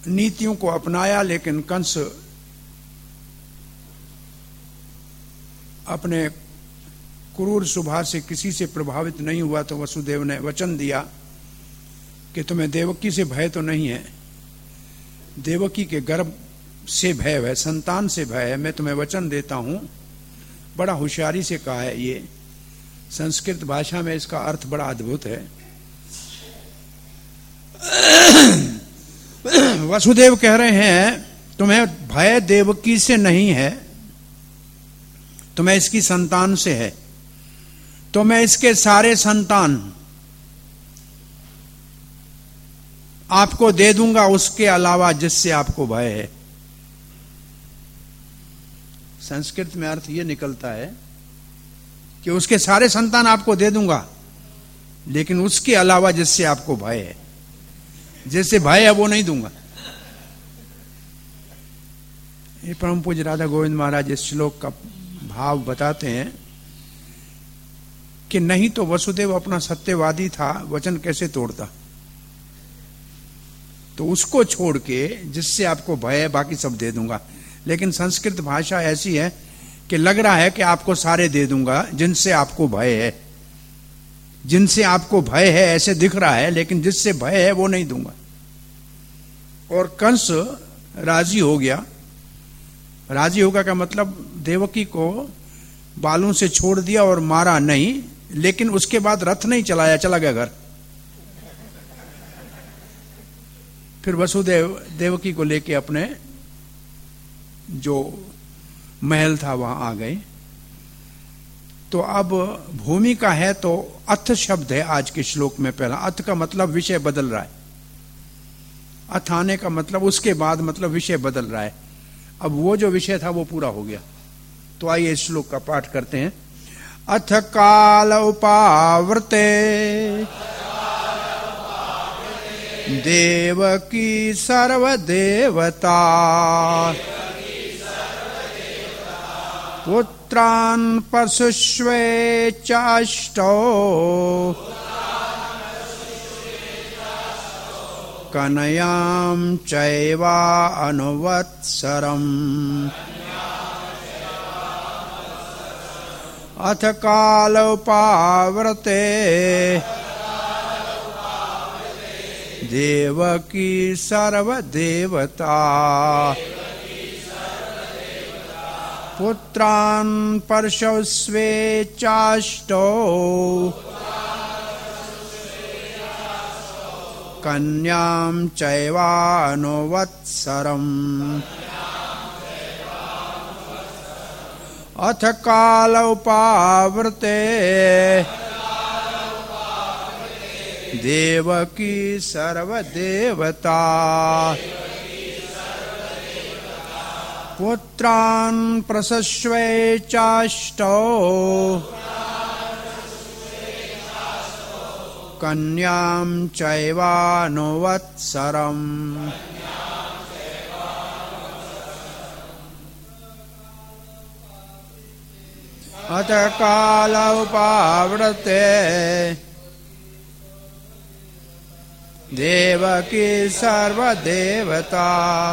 नीतियों को अपनाया, लेकिन कंस अपने क्रूर स्वभाव से किसी से प्रभावित नहीं हुआ। तो वसुदेव ने वचन दिया कि तुम्हें देवकी से भय तो नहीं है, देवकी के गर्भ से भय है, संतान से भय है। मैं तुम्हें वचन देता हूं। बड़ा होशियारी से कहा है। ये संस्कृत भाषा में इसका अर्थ बड़ा अद्भुत है। वसुदेव कह रहे हैं तुम्हें भय देवकी से नहीं है, तुम्हें इसकी संतान से है। तो मैं इसके सारे संतान आपको दे दूंगा, उसके अलावा जिससे आपको भय है। संस्कृत में अर्थ यह निकलता है कि उसके सारे संतान आपको दे दूंगा, लेकिन उसके अलावा जिससे आपको भय है, जिससे भय है वो नहीं दूंगा। ये परम पूज्य राधा गोविंद महाराज इस श्लोक का भाव बताते हैं कि नहीं तो वसुदेव अपना सत्यवादी था, वचन कैसे तोड़ता। तो उसको छोड़ के जिससे आपको भय है बाकी सब दे दूंगा। लेकिन संस्कृत भाषा ऐसी है कि लग रहा है कि आपको सारे दे दूंगा जिनसे आपको भय है, जिनसे आपको भय है ऐसे दिख रहा है, लेकिन जिससे भय है वो नहीं दूंगा। और कंस राजी हो गया। राजी होगा का मतलब देवकी को बालों से छोड़ दिया और मारा नहीं, लेकिन उसके बाद रथ नहीं चलाया, चला गया घर। फिर वसुदेव देवकी को लेके अपने जो महल था वहां आ गए। तो अब भूमिका है तो अथ शब्द है आज के श्लोक में पहला। अथ का मतलब विषय बदल रहा है, अथ आने का मतलब उसके बाद, मतलब विषय बदल रहा है। अब वो जो विषय था वो पूरा हो गया। तो आइए इस श्लोक का पाठ करते हैं। अथ काल उपावृते देवकी सर्वदेवता पुत्रान् पशुष्वे चाष्टौ कनयां चैवा अनुवत्सरम्। अथ काल उपावृते देवकी सर्वदेवता पुत्रान् पर्शस्वे चाष्टौ कन्यां चैवानुवत्सरम्। अथ काल उपावृते देवकी सर्वदेवता पुत्रान् प्रसस्वे चाष्टौ कन्यां चैवानुवत्सरम्। अथ काल उपावृते देवकी सर्वदेवता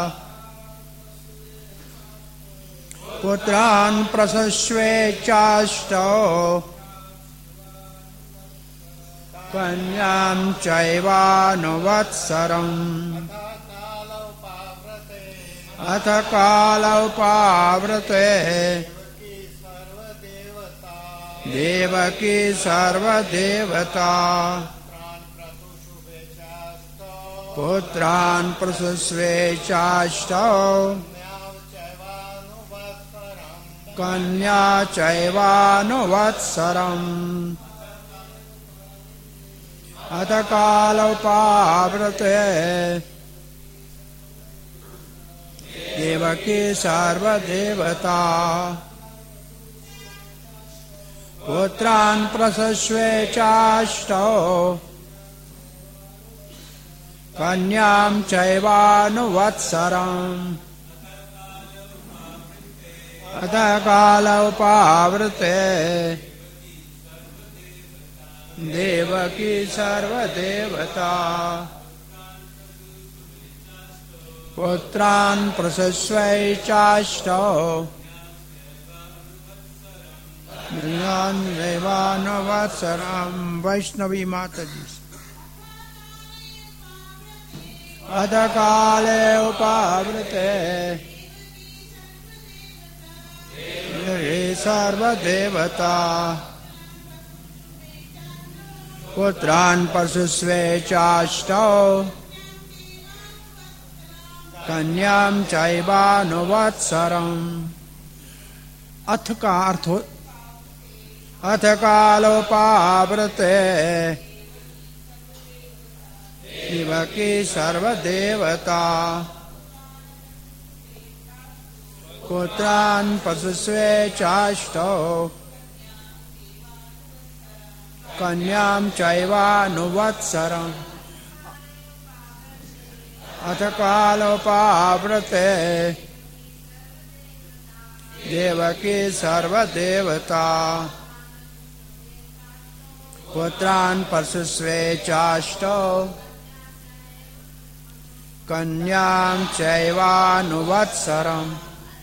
पुत्रान् प्रसस्वे चाष्टौ कन्यां चैवानुवत्सरम्। अथ काल उपावृते देवकी सर्वदेवता पुत्रान् प्रसस्वे चाष्टौ कन्या चैवानुवत्सरम्। अथ काल उपावृते देवकी सर्वदेवता पुत्रान् प्रसस्वे चाष्टौ कन्यां चैवानुवत्सरम्। अथ काल उपावृते देवकी सर्वदेवता पुत्रान् प्रसस्वै चाष्टौ देवान्वत्सरं। वैष्णवी माता जी। अध काले उपावृते सर्वदेवता पुत्रान् प्रसस्वे चाष्टौ कन्यां चैवानुवत्सरम्। अथ का अर्थ हो अथ कालोपावृते शिवकी सर्वदेवता पुत्रान् प्रसस्वे चाष्टौ कन्यां चैवानुवत्सरम्। अथ कालोपावृते देवकी सर्वदेवता पुत्रान् प्रसस्वे चाष्टौ कन्यां चैवानुवत्सरम्।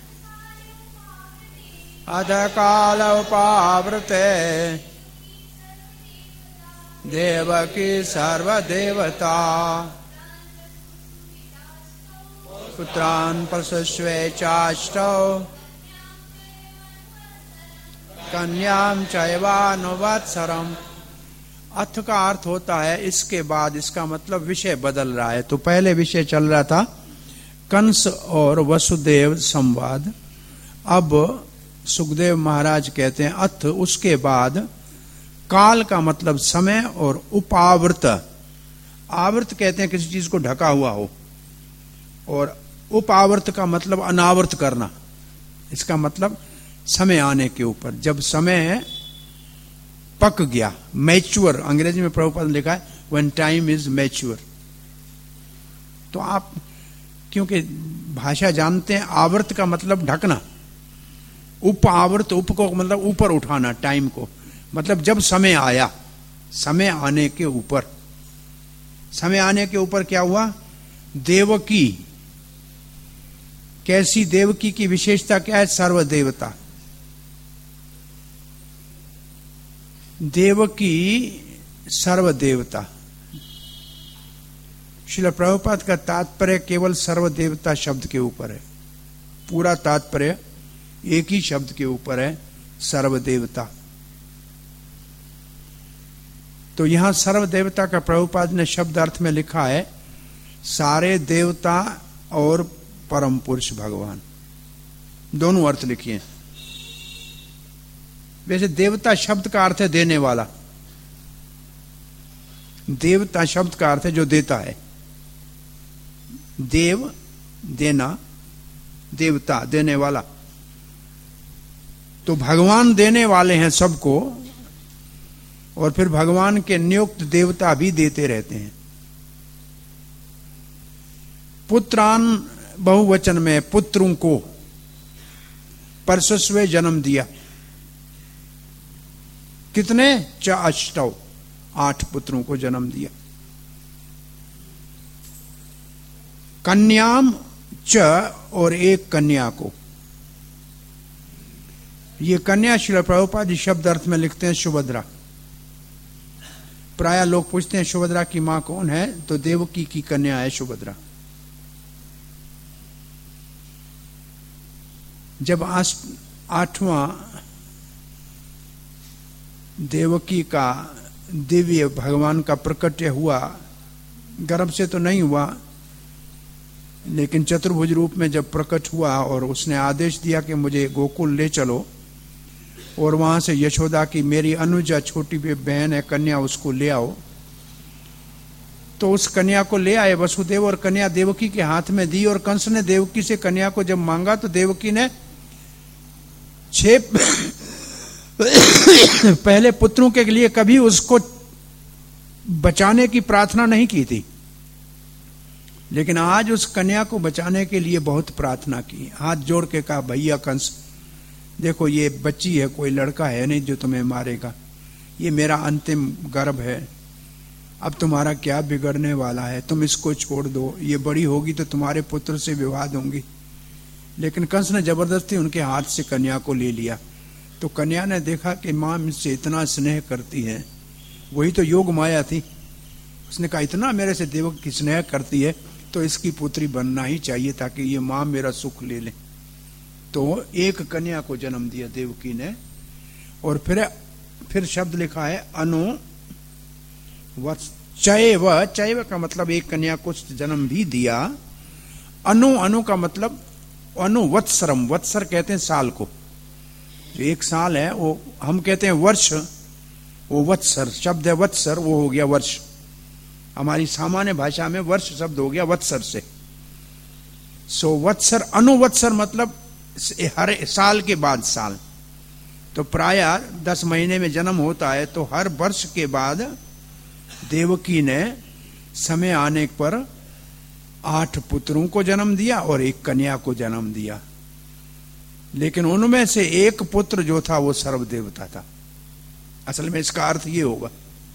अध कालोपावृते देवकी सर्वदेवता पुत्रान् प्रसस्वे चाष्टौ कन्यां चैवानुवत्सरम्। अथ का अर्थ होता है इसके बाद, इसका मतलब विषय बदल रहा है। तो पहले विषय चल रहा था कंस और वसुदेव संवाद। अब सुखदेव महाराज कहते हैं अथ उसके बाद, काल का मतलब समय, और उपावृत, आवृत कहते हैं किसी चीज को ढका हुआ हो, और उपावृत का मतलब अनावृत करना। इसका मतलब समय आने के ऊपर, जब समय पक गया, मैच्योर, अंग्रेजी में प्रभुपाद ने लिखा है व्हेन टाइम इज मैच्योर। तो आप क्योंकि भाषा जानते हैं, आवृत का मतलब ढकना, उपावृत, उप को मतलब ऊपर उठाना, टाइम को, मतलब जब समय आया, समय आने के ऊपर। समय आने के ऊपर क्या हुआ? देवकी, कैसी देवकी की विशेषता क्या है? सर्वदेवता। देवकी सर्वदेवता। श्रील प्रभुपाद का तात्पर्य केवल सर्वदेवता शब्द के ऊपर है, पूरा तात्पर्य एक ही शब्द के ऊपर है, सर्वदेवता। तो यहां सर्वदेवता का प्रभुपाद ने शब्द अर्थ में लिखा है सारे देवता और परम पुरुष भगवान, दोनों अर्थ लिखिए। वैसे देवता शब्द का अर्थ है देने वाला, देवता शब्द का अर्थ है जो देता है, देव देना, देवता देने वाला। तो भगवान देने वाले हैं सबको, और फिर भगवान के नियुक्त देवता भी देते रहते हैं। पुत्रान बहुवचन में पुत्रों को, परसस्वे जन्म दिया। कितने? च अष्टौ, 8 पुत्रों को जन्म दिया। कन्याम च, और एक कन्या को। ये कन्या श्रील प्रभुपाद जी शब्द अर्थ में लिखते हैं सुभद्रा। प्राय लोग पूछते हैं सुभद्रा की मां कौन है, तो देवकी की कन्या है सुभद्रा। जब 8वां देवकी का दिव्य भगवान का प्रकट्य हुआ, गर्भ से तो नहीं हुआ, लेकिन चतुर्भुज रूप में जब प्रकट हुआ और उसने आदेश दिया कि मुझे गोकुल ले चलो, और वहां से यशोदा की मेरी अनुजा छोटी बहन है कन्या, उसको ले आओ। तो उस कन्या को ले आए वसुदेव, और कन्या देवकी के हाथ में दी। और कंस ने देवकी से कन्या को जब मांगा तो देवकी ने 6 पहले पुत्रों के लिए कभी उसको बचाने की प्रार्थना नहीं की थी, लेकिन आज उस कन्या को बचाने के लिए बहुत प्रार्थना की। हाथ जोड़ के कहा, भैया कंस देखो, ये बच्ची है, कोई लड़का है नहीं जो तुम्हें मारेगा, ये मेरा अंतिम गर्भ है, अब तुम्हारा क्या बिगड़ने वाला है, तुम इसको छोड़ दो, ये बड़ी होगी तो तुम्हारे पुत्र से विवाह दूंगी। लेकिन कंस ने जबरदस्ती उनके हाथ से कन्या को ले लिया। तो कन्या ने देखा कि माँ मुझसे इतना स्नेह करती है, वही तो योग माया थी। उसने कहा इतना मेरे से देवकी की स्नेह करती है तो इसकी पुत्री बनना ही चाहिए ताकि ये माँ मेरा सुख ले ले। तो एक कन्या को जन्म दिया देवकी ने। और फिर शब्द लिखा है चैव का मतलब एक कन्या को जन्म भी दिया। अनु का मतलब अनुवत्सरम, वत्सर कहते हैं साल को, जो एक साल है वो हम कहते हैं वर्ष, वो वत्सर शब्द है, वत्सर वो हो गया वर्ष। हमारी सामान्य भाषा में वर्ष शब्द हो गया वत्सर से। सो वत्सर, अनुवत्सर मतलब हर साल के बाद साल। तो प्राय 10 महीने में जन्म होता है, तो हर वर्ष के बाद देवकी ने समय आने पर 8 पुत्रों को जन्म दिया और एक कन्या को जन्म दिया। लेकिन उनमें से एक पुत्र जो था वो सर्वदेवता था। असल में इसका अर्थ ये होगा,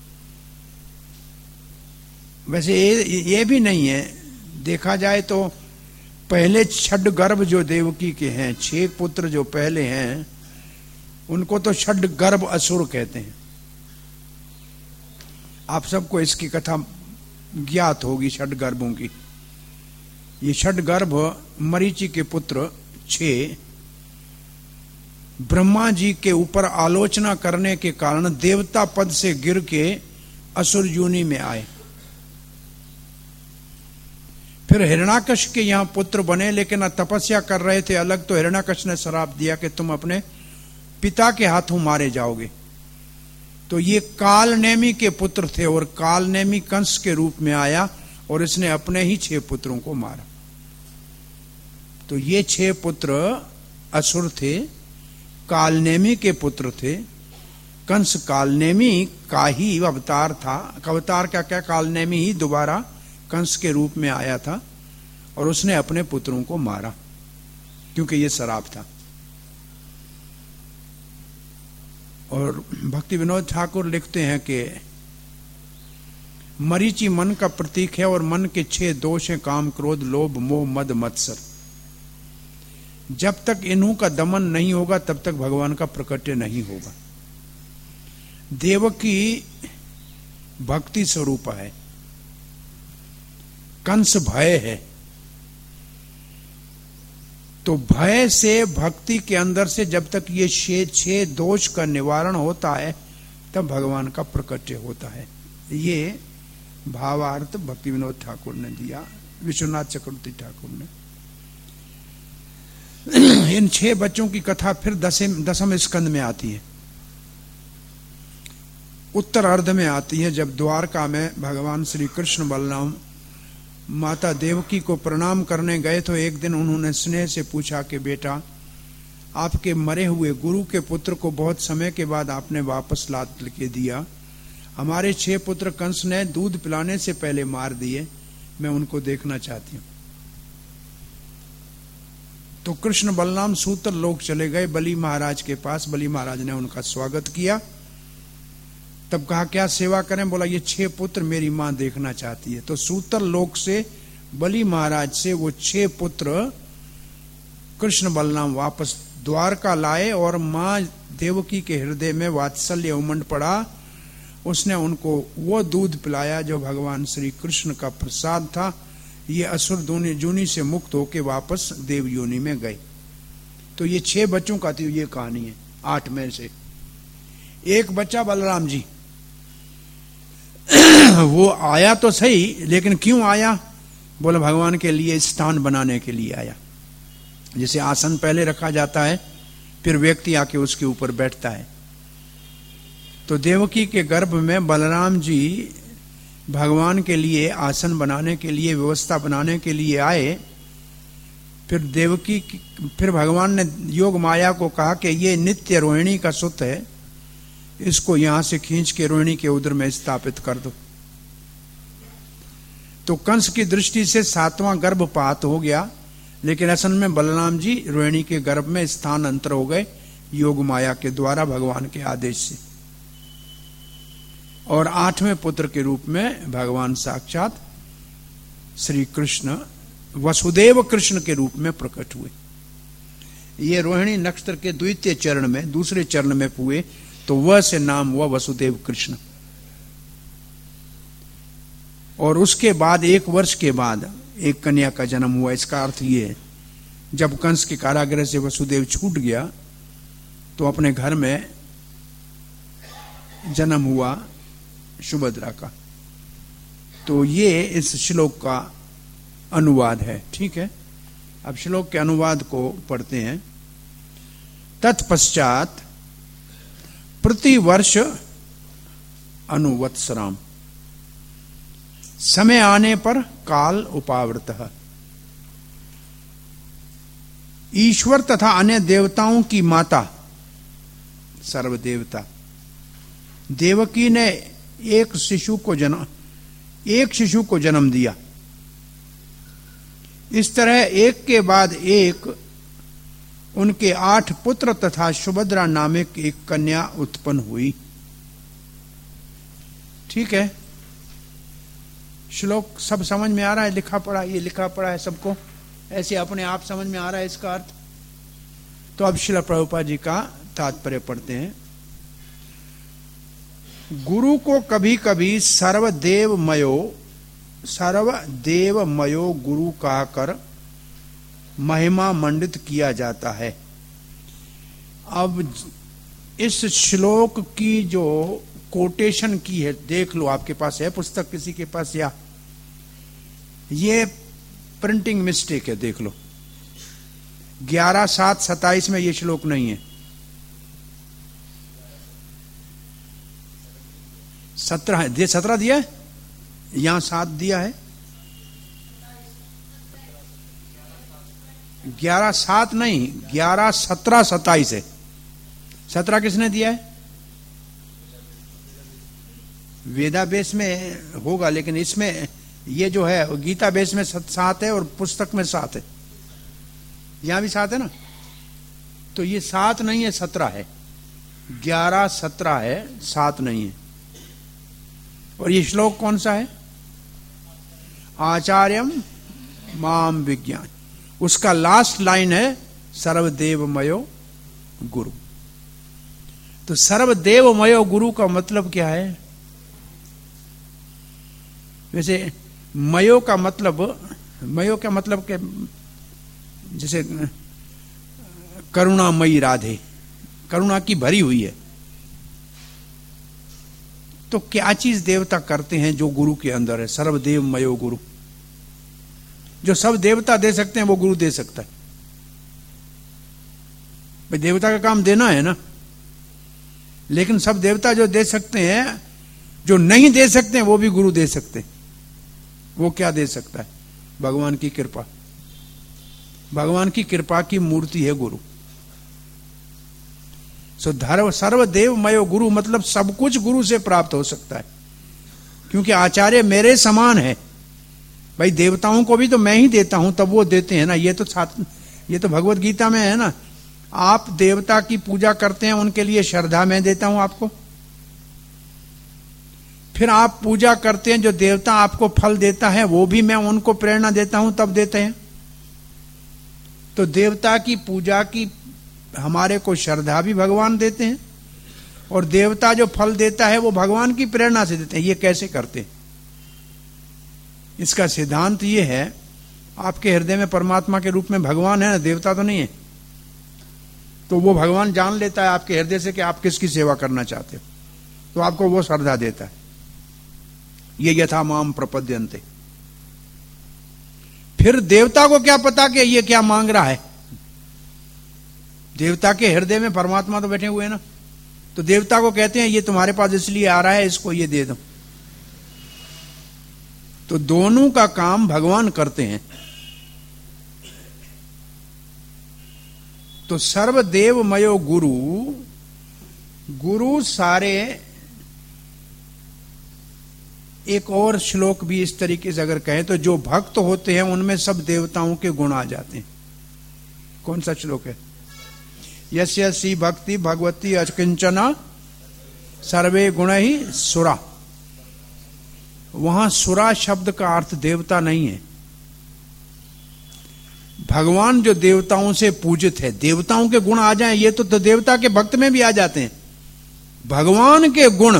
वैसे ये भी नहीं है, देखा जाए तो पहले षड गर्भ जो देवकी के हैं, 6 पुत्र जो पहले हैं उनको तो षड गर्भ असुर कहते हैं। आप सबको इसकी कथा ज्ञात होगी षड गर्भों की। ये षड गर्भ मरीचि के पुत्र 6 ब्रह्मा जी के ऊपर आलोचना करने के कारण देवता पद से गिर के असुर योनि में आए। फिर हिरण्याकश के यहां पुत्र बने, लेकिन तपस्या कर रहे थे अलग, तो हिरण्याकश ने श्राप दिया कि तुम अपने पिता के हाथों मारे जाओगे। तो ये कालनेमी के पुत्र थे और कालनेमी कंस के रूप में आया और इसने अपने ही 6 पुत्रों को मारा। तो ये 6 पुत्र असुर थे, कालनेमी के पुत्र थे। कंस कालनेमी का ही अवतार था। अवतार क्या कालनेमी ही दोबारा कंस के रूप में आया था और उसने अपने पुत्रों को मारा क्योंकि ये श्राप था। और भक्ति विनोद ठाकुर लिखते हैं कि मरीचि मन का प्रतीक है और मन के 6 दोष हैं, काम, क्रोध, लोभ, मोह, मद, मत्सर। जब तक इन्हों का दमन नहीं होगा तब तक भगवान का प्रकट्य नहीं होगा। देवकी भक्ति स्वरूप है, कंस भय है। तो भय से भक्ति के अंदर से जब तक ये 6 दोष का निवारण होता है तब भगवान का प्रकट्य होता है। ये भावार्थ भक्ति विनोद ठाकुर ने दिया, विश्वनाथ चक्रवर्ती ठाकुर ने। इन 6 बच्चों की कथा फिर 10वें स्कंद में आती है, उत्तर अर्ध में आती है। जब द्वारका में भगवान श्री कृष्ण बलराम माता देवकी को प्रणाम करने गए तो एक दिन उन्होंने स्नेह से पूछा कि बेटा, आपके मरे हुए गुरु के पुत्र को बहुत समय के बाद आपने वापस ला के दिया। हमारे 6 पुत्र कंस ने दूध पिलाने से पहले मार दिए, मैं उनको देखना चाहती हूँ। तो कृष्ण बलराम सूतर लोक चले गए बलि महाराज के पास। बलि महाराज ने उनका स्वागत किया। तब कहा क्या सेवा करें? बोला ये 6 पुत्र मेरी मां देखना चाहती है। तो सूतर लोक से बलि महाराज से वो 6 पुत्र कृष्ण बलराम वापस द्वारका लाए और मां देवकी के हृदय में वात्सल्य उमंड पड़ा। उसने उनको वो दूध पिलाया जो भगवान श्री कृष्ण का प्रसाद था। ये असुर योनि से मुक्त होके वापस देव योनि में गए। तो ये 6 बच्चों का थी ये कहानी है। 8 में से एक बच्चा बलराम जी वो आया तो सही, लेकिन क्यों आया? बोले भगवान के लिए स्थान बनाने के लिए आया। जैसे आसन पहले रखा जाता है फिर व्यक्ति आके उसके ऊपर बैठता है। तो देवकी के गर्भ में बलराम जी भगवान के लिए आसन बनाने के लिए, व्यवस्था बनाने के लिए आए। फिर भगवान ने योग माया को कहा कि ये नित्य रोहिणी का सुत है, इसको यहां से खींच के रोहिणी के उदर में स्थापित कर दो। तो कंस की दृष्टि से 7वां गर्भपात हो गया, लेकिन असल में बलराम जी रोहिणी के गर्भ में स्थानांतर हो गए योग माया के द्वारा भगवान के आदेश से। और 8वें पुत्र के रूप में भगवान साक्षात श्री कृष्ण वसुदेव कृष्ण के रूप में प्रकट हुए। ये रोहिणी नक्षत्र के द्वितीय चरण में, दूसरे चरण में हुए, तो वह से नाम हुआ वसुदेव कृष्ण। और उसके बाद 1 वर्ष के बाद एक कन्या का जन्म हुआ। इसका अर्थ ये है, जब कंस के कारागृह से वसुदेव छूट गया तो अपने घर में जन्म हुआ सुभद्रा का। तो ये इस श्लोक का अनुवाद है। ठीक है, अब श्लोक के अनुवाद को पढ़ते हैं। तत्पश्चात प्रतिवर्ष अनुवत्सराम, समय आने पर काल उपावृतः, ईश्वर तथा अन्य देवताओं की माता सर्वदेवता देवकी ने एक शिशु को जन्म दिया। इस तरह एक के बाद एक उनके 8 पुत्र तथा सुभद्रा नामक एक कन्या उत्पन्न हुई। ठीक है, श्लोक सब समझ में आ रहा है? लिखा पढ़ा, ये लिखा पढ़ा है सबको, ऐसे अपने आप समझ में आ रहा है इसका अर्थ? तो अब श्रील प्रभुपाद जी का तात्पर्य पढ़ते हैं। गुरु को कभी कभी सर्वदेवमयो गुरु कहकर महिमा मंडित किया जाता है। अब इस श्लोक की जो कोटेशन की है, देख लो, आपके पास है पुस्तक किसी के पास, या ये प्रिंटिंग मिस्टेक है, देख लो। 11/7/27 में ये श्लोक नहीं है। 17 दिया है, यहां 7 दिया है। 11/7 नहीं, 11/17/27 है। 17 किसने दिया है? वेदा बेस में होगा, लेकिन इसमें ये जो है गीता बेस में 7 है और पुस्तक में 7 है। यहां भी 7 है ना, तो ये 7 नहीं है, 17 है। 11/17 है, 7 नहीं है। और ये श्लोक कौन सा है? आचार्यम माम विज्ञान, उसका लास्ट लाइन है सर्वदेवमयो गुरु। तो सर्वदेवमयो गुरु का मतलब क्या है? वैसे मयो का मतलब के जैसे करुणामयी राधे, करुणा की भरी हुई है। तो क्या चीज देवता करते हैं जो गुरु के अंदर है? सर्वदेवमयो गुरु, जो सब देवता दे सकते हैं वो गुरु दे सकता है। भाई देवता का काम देना है ना, लेकिन सब देवता जो दे सकते हैं, जो नहीं दे सकते हैं वो भी गुरु दे सकते हैं। वो क्या दे सकता है? भगवान की कृपा। भगवान की कृपा की मूर्ति है गुरु। सर्वदेवमयो गुरु मतलब सब कुछ गुरु से प्राप्त हो सकता है, क्योंकि आचार्य मेरे समान है। भाई देवताओं को भी तो मैं ही देता हूं, तब वो देते हैं ना। ये तो भगवत गीता में है ना। आप देवता की पूजा करते हैं, उनके लिए श्रद्धा मैं देता हूं आपको। फिर आप पूजा करते हैं, जो देवता आपको फल देता है वो भी मैं उनको प्रेरणा देता हूं, तब देते हैं। तो देवता की पूजा की हमारे को श्रद्धा भी भगवान देते हैं, और देवता जो फल देता है वो भगवान की प्रेरणा से देते हैं। ये कैसे करते हैं? इसका सिद्धांत ये है, आपके हृदय में परमात्मा के रूप में भगवान है ना, देवता तो नहीं है। तो वो भगवान जान लेता है आपके हृदय से कि आप किसकी सेवा करना चाहते हो, तो आपको वो श्रद्धा देता है। ये यथा माम प्रपद्यन्ते। फिर देवता को क्या पता कि ये क्या मांग रहा है? देवता के हृदय में परमात्मा तो बैठे हुए हैं ना, तो देवता को कहते हैं ये तुम्हारे पास इसलिए आ रहा है, इसको ये दे दो। तो दोनों का काम भगवान करते हैं। तो सर्वदेवमयो गुरु सारे। एक और श्लोक भी इस तरीके से अगर कहें तो जो भक्त होते हैं उनमें सब देवताओं के गुण आ जाते हैं। कौन सा श्लोक है? यस्य सी भक्ति भगवती अकिंचना सर्वे गुण ही सुरा। वहां सुरा शब्द का अर्थ देवता नहीं है। भगवान जो देवताओं से पूजित है, देवताओं के गुण आ जाएं, ये तो देवता के भक्त में भी आ जाते हैं। भगवान के गुण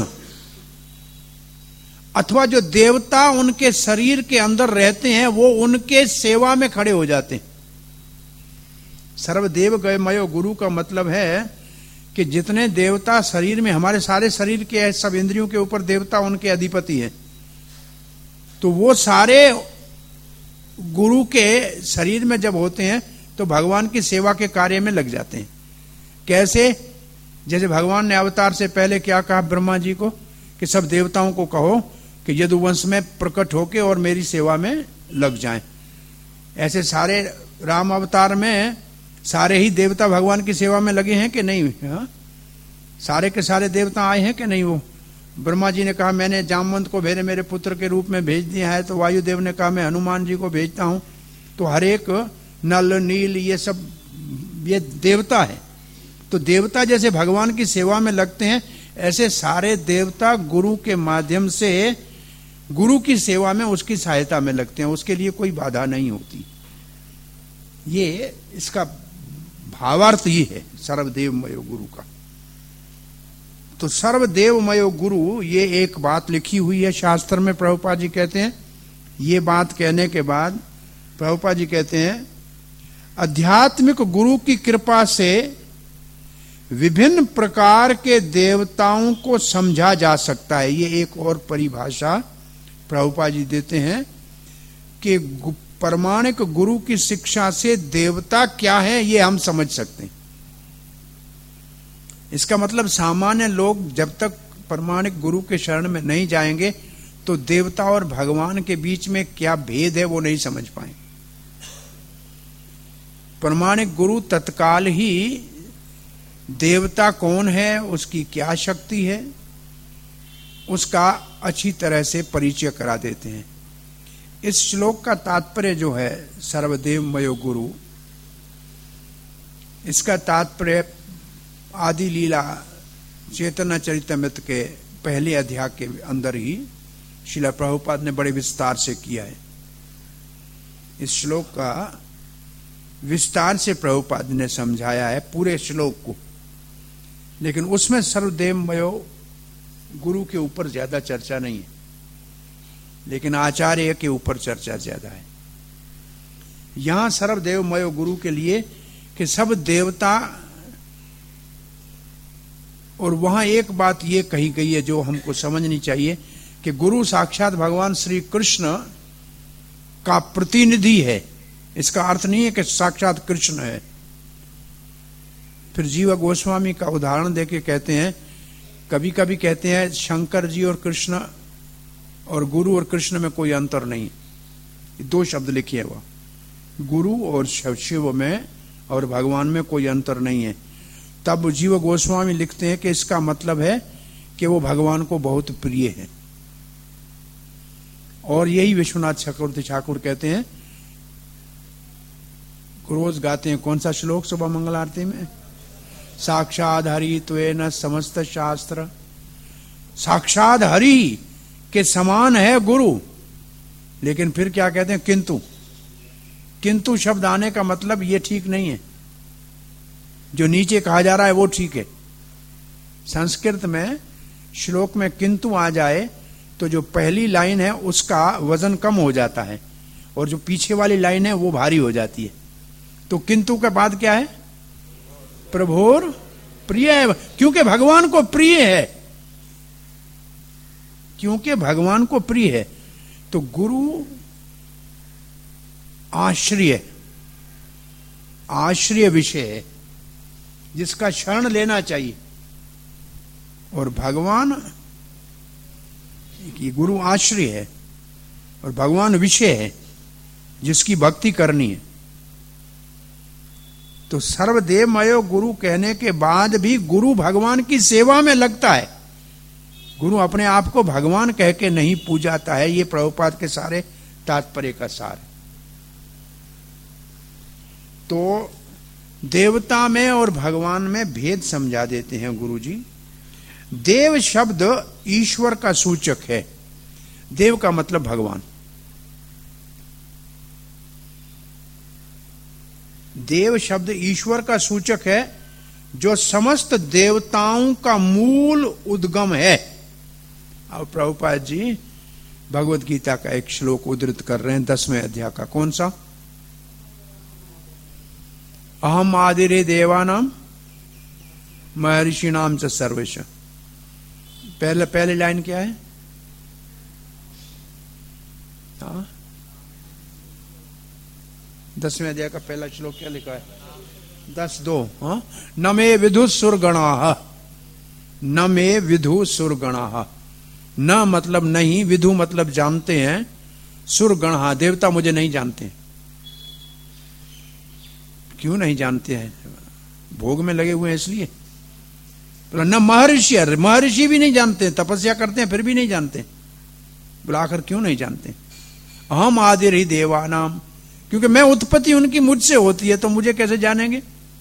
अथवा जो देवता उनके शरीर के अंदर रहते हैं वो उनके सेवा में खड़े हो जाते हैं। सर्वदेव गयमयो गुरु का मतलब है कि जितने देवता शरीर में, हमारे सारे शरीर के सब इंद्रियों के ऊपर देवता उनके अधिपति हैं, तो वो सारे गुरु के शरीर में जब होते हैं तो भगवान की सेवा के कार्य में लग जाते हैं। कैसे? जैसे भगवान ने अवतार से पहले क्या कहा ब्रह्मा जी को कि सब देवताओं को कहो कि यदुवंश में प्रकट होके और मेरी सेवा में लग जाएं। ऐसे सारे राम अवतार में सारे ही देवता भगवान की सेवा में लगे हैं कि नहीं? हाँ? सारे के सारे देवता आए हैं कि नहीं? वो ब्रह्मा जी ने कहा मैंने जामवंत को मेरे पुत्र के रूप में भेज दिया है, तो वायुदेव ने कहा मैं हनुमान जी को भेजता हूं। तो हर एक नल नील ये सब ये देवता है। तो देवता जैसे भगवान की सेवा में लगते हैं, ऐसे सारे देवता गुरु के माध्यम से गुरु की सेवा में उसकी सहायता में लगते हैं, उसके लिए कोई बाधा नहीं होती। ये इसका भावार्थ ये है सर्वदेवमयो गुरु का। तो सर्वदेवमयो गुरु ये एक बात लिखी हुई है शास्त्र में। प्रभुपाद जी कहते हैं, ये बात कहने के बाद प्रभुपाद जी कहते हैं आध्यात्मिक गुरु की कृपा से विभिन्न प्रकार के देवताओं को समझा जा सकता है। ये एक और परिभाषा प्रभुपाद जी देते हैं कि प्रमाणिक गुरु की शिक्षा से देवता क्या है ये हम समझ सकते हैं। इसका मतलब सामान्य लोग जब तक प्रमाणिक गुरु के शरण में नहीं जाएंगे तो देवता और भगवान के बीच में क्या भेद है वो नहीं समझ पाएंगे। प्रमाणिक गुरु तत्काल ही देवता कौन है, उसकी क्या शक्ति है, उसका अच्छी तरह से परिचय करा देते हैं। इस श्लोक का तात्पर्य जो है सर्वदेवमयो गुरु, इसका तात्पर्य आदि लीला चेतना चरितमृत के पहले अध्याय के अंदर ही श्रील प्रभुपाद ने बड़े विस्तार से किया है। इस श्लोक का विस्तार से प्रभुपाद ने समझाया है पूरे श्लोक को, लेकिन उसमें सर्वदेवमयो गुरु के ऊपर ज्यादा चर्चा नहीं है, लेकिन आचार्य के ऊपर चर्चा ज्यादा है। यहां सर्वदेवमयो गुरु के लिए कि सब देवता, और वहां एक बात ये कही गई है जो हमको समझनी चाहिए कि गुरु साक्षात भगवान श्री कृष्ण का प्रतिनिधि है। इसका अर्थ नहीं है कि साक्षात कृष्ण है। फिर जीव गोस्वामी का उदाहरण देके कहते हैं, कभी कभी कहते हैं शंकर जी और कृष्ण और गुरु और कृष्ण में कोई अंतर नहीं, दो शब्द लिखे हुआ, गुरु और शिव में और भगवान में कोई अंतर नहीं है। तब जीव गोस्वामी लिखते हैं कि इसका मतलब है कि वो भगवान को बहुत प्रिय है। और यही विश्वनाथ चक्रवर्ती ठाकुर कहते हैं, रोज गाते हैं, कौन सा श्लोक सुबह मंगल आरती में, साक्षात हरि त्वेन समस्त शास्त्र। साक्षात हरि के समान है गुरु, लेकिन फिर क्या कहते हैं, किंतु शब्द आने का मतलब ये ठीक नहीं है। जो नीचे कहा जा रहा है वो ठीक है। संस्कृत में श्लोक में किंतु आ जाए तो जो पहली लाइन है उसका वजन कम हो जाता है और जो पीछे वाली लाइन है वो भारी हो जाती है। तो किंतु के बाद क्या है, प्रभुर प्रिय है, क्योंकि भगवान को प्रिय है, क्योंकि भगवान को प्रिय है। तो गुरु आश्रय विषय है जिसका शरण लेना चाहिए, और भगवान की गुरु आश्रय है और भगवान विषय है जिसकी भक्ति करनी है। तो सर्वदेवमयो गुरु कहने के बाद भी गुरु भगवान की सेवा में लगता है। गुरु अपने आप को भगवान कह के नहीं पूजाता है। ये प्रभुपाद के सारे तात्पर्य का सार है। तो देवता में और भगवान में भेद समझा देते हैं गुरु जी। देव शब्द ईश्वर का सूचक है। देव का मतलब भगवान। देव शब्द ईश्वर का सूचक है, जो समस्त देवताओं का मूल उद्गम है। और प्रभुपाद जी भगवत गीता का एक श्लोक उद्धृत कर रहे हैं 10वें अध्याय का। कौन सा? अहम आदिरे देवानाम महर्षिणाम च सर्वेश। पहले लाइन क्या है? हाँ, 10वें अध्याय का पहला श्लोक क्या लिखा है? 10:2। हाँ, न मे विदु सुरगणा, न मे विदु सुरगणा। न मतलब नहीं, विदु मतलब जानते हैं, सुरगणा देवता मुझे नहीं जानते। क्यों नहीं जानते हैं? भोग में लगे हुए हैं इसलिए। न महर्षि, महर्षि भी नहीं जानते, तपस्या करते हैं फिर भी नहीं जानते। बोला आखिर क्यों नहीं जानते? अहम आदिर ही देवानाम, क्योंकि मैं उत्पत्ति उनकी मुझसे होती है, तो मुझे कैसे जानेंगे?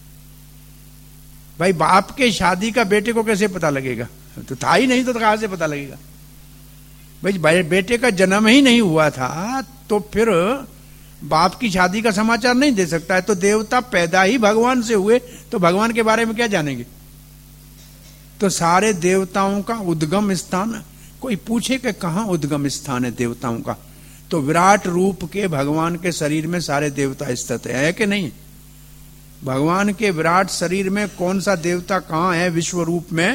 भाई बाप के शादी का बेटे को कैसे पता लगेगा? तो था ही नहीं, तो कहां से पता लगेगा? भाई बेटे का जन्म ही नहीं हुआ था, तो फिर बाप की शादी का समाचार नहीं दे सकता है। तो देवता पैदा ही भगवान से हुए, तो भगवान के बारे में क्या जानेंगे? तो सारे देवताओं का उद्गम स्थान, कोई पूछे कि कहां उद्गम स्थान है देवताओं का, तो विराट रूप के भगवान के शरीर में सारे देवता स्थित है कि नहीं? भगवान के विराट शरीर में कौन सा देवता कहां है विश्व रूप में,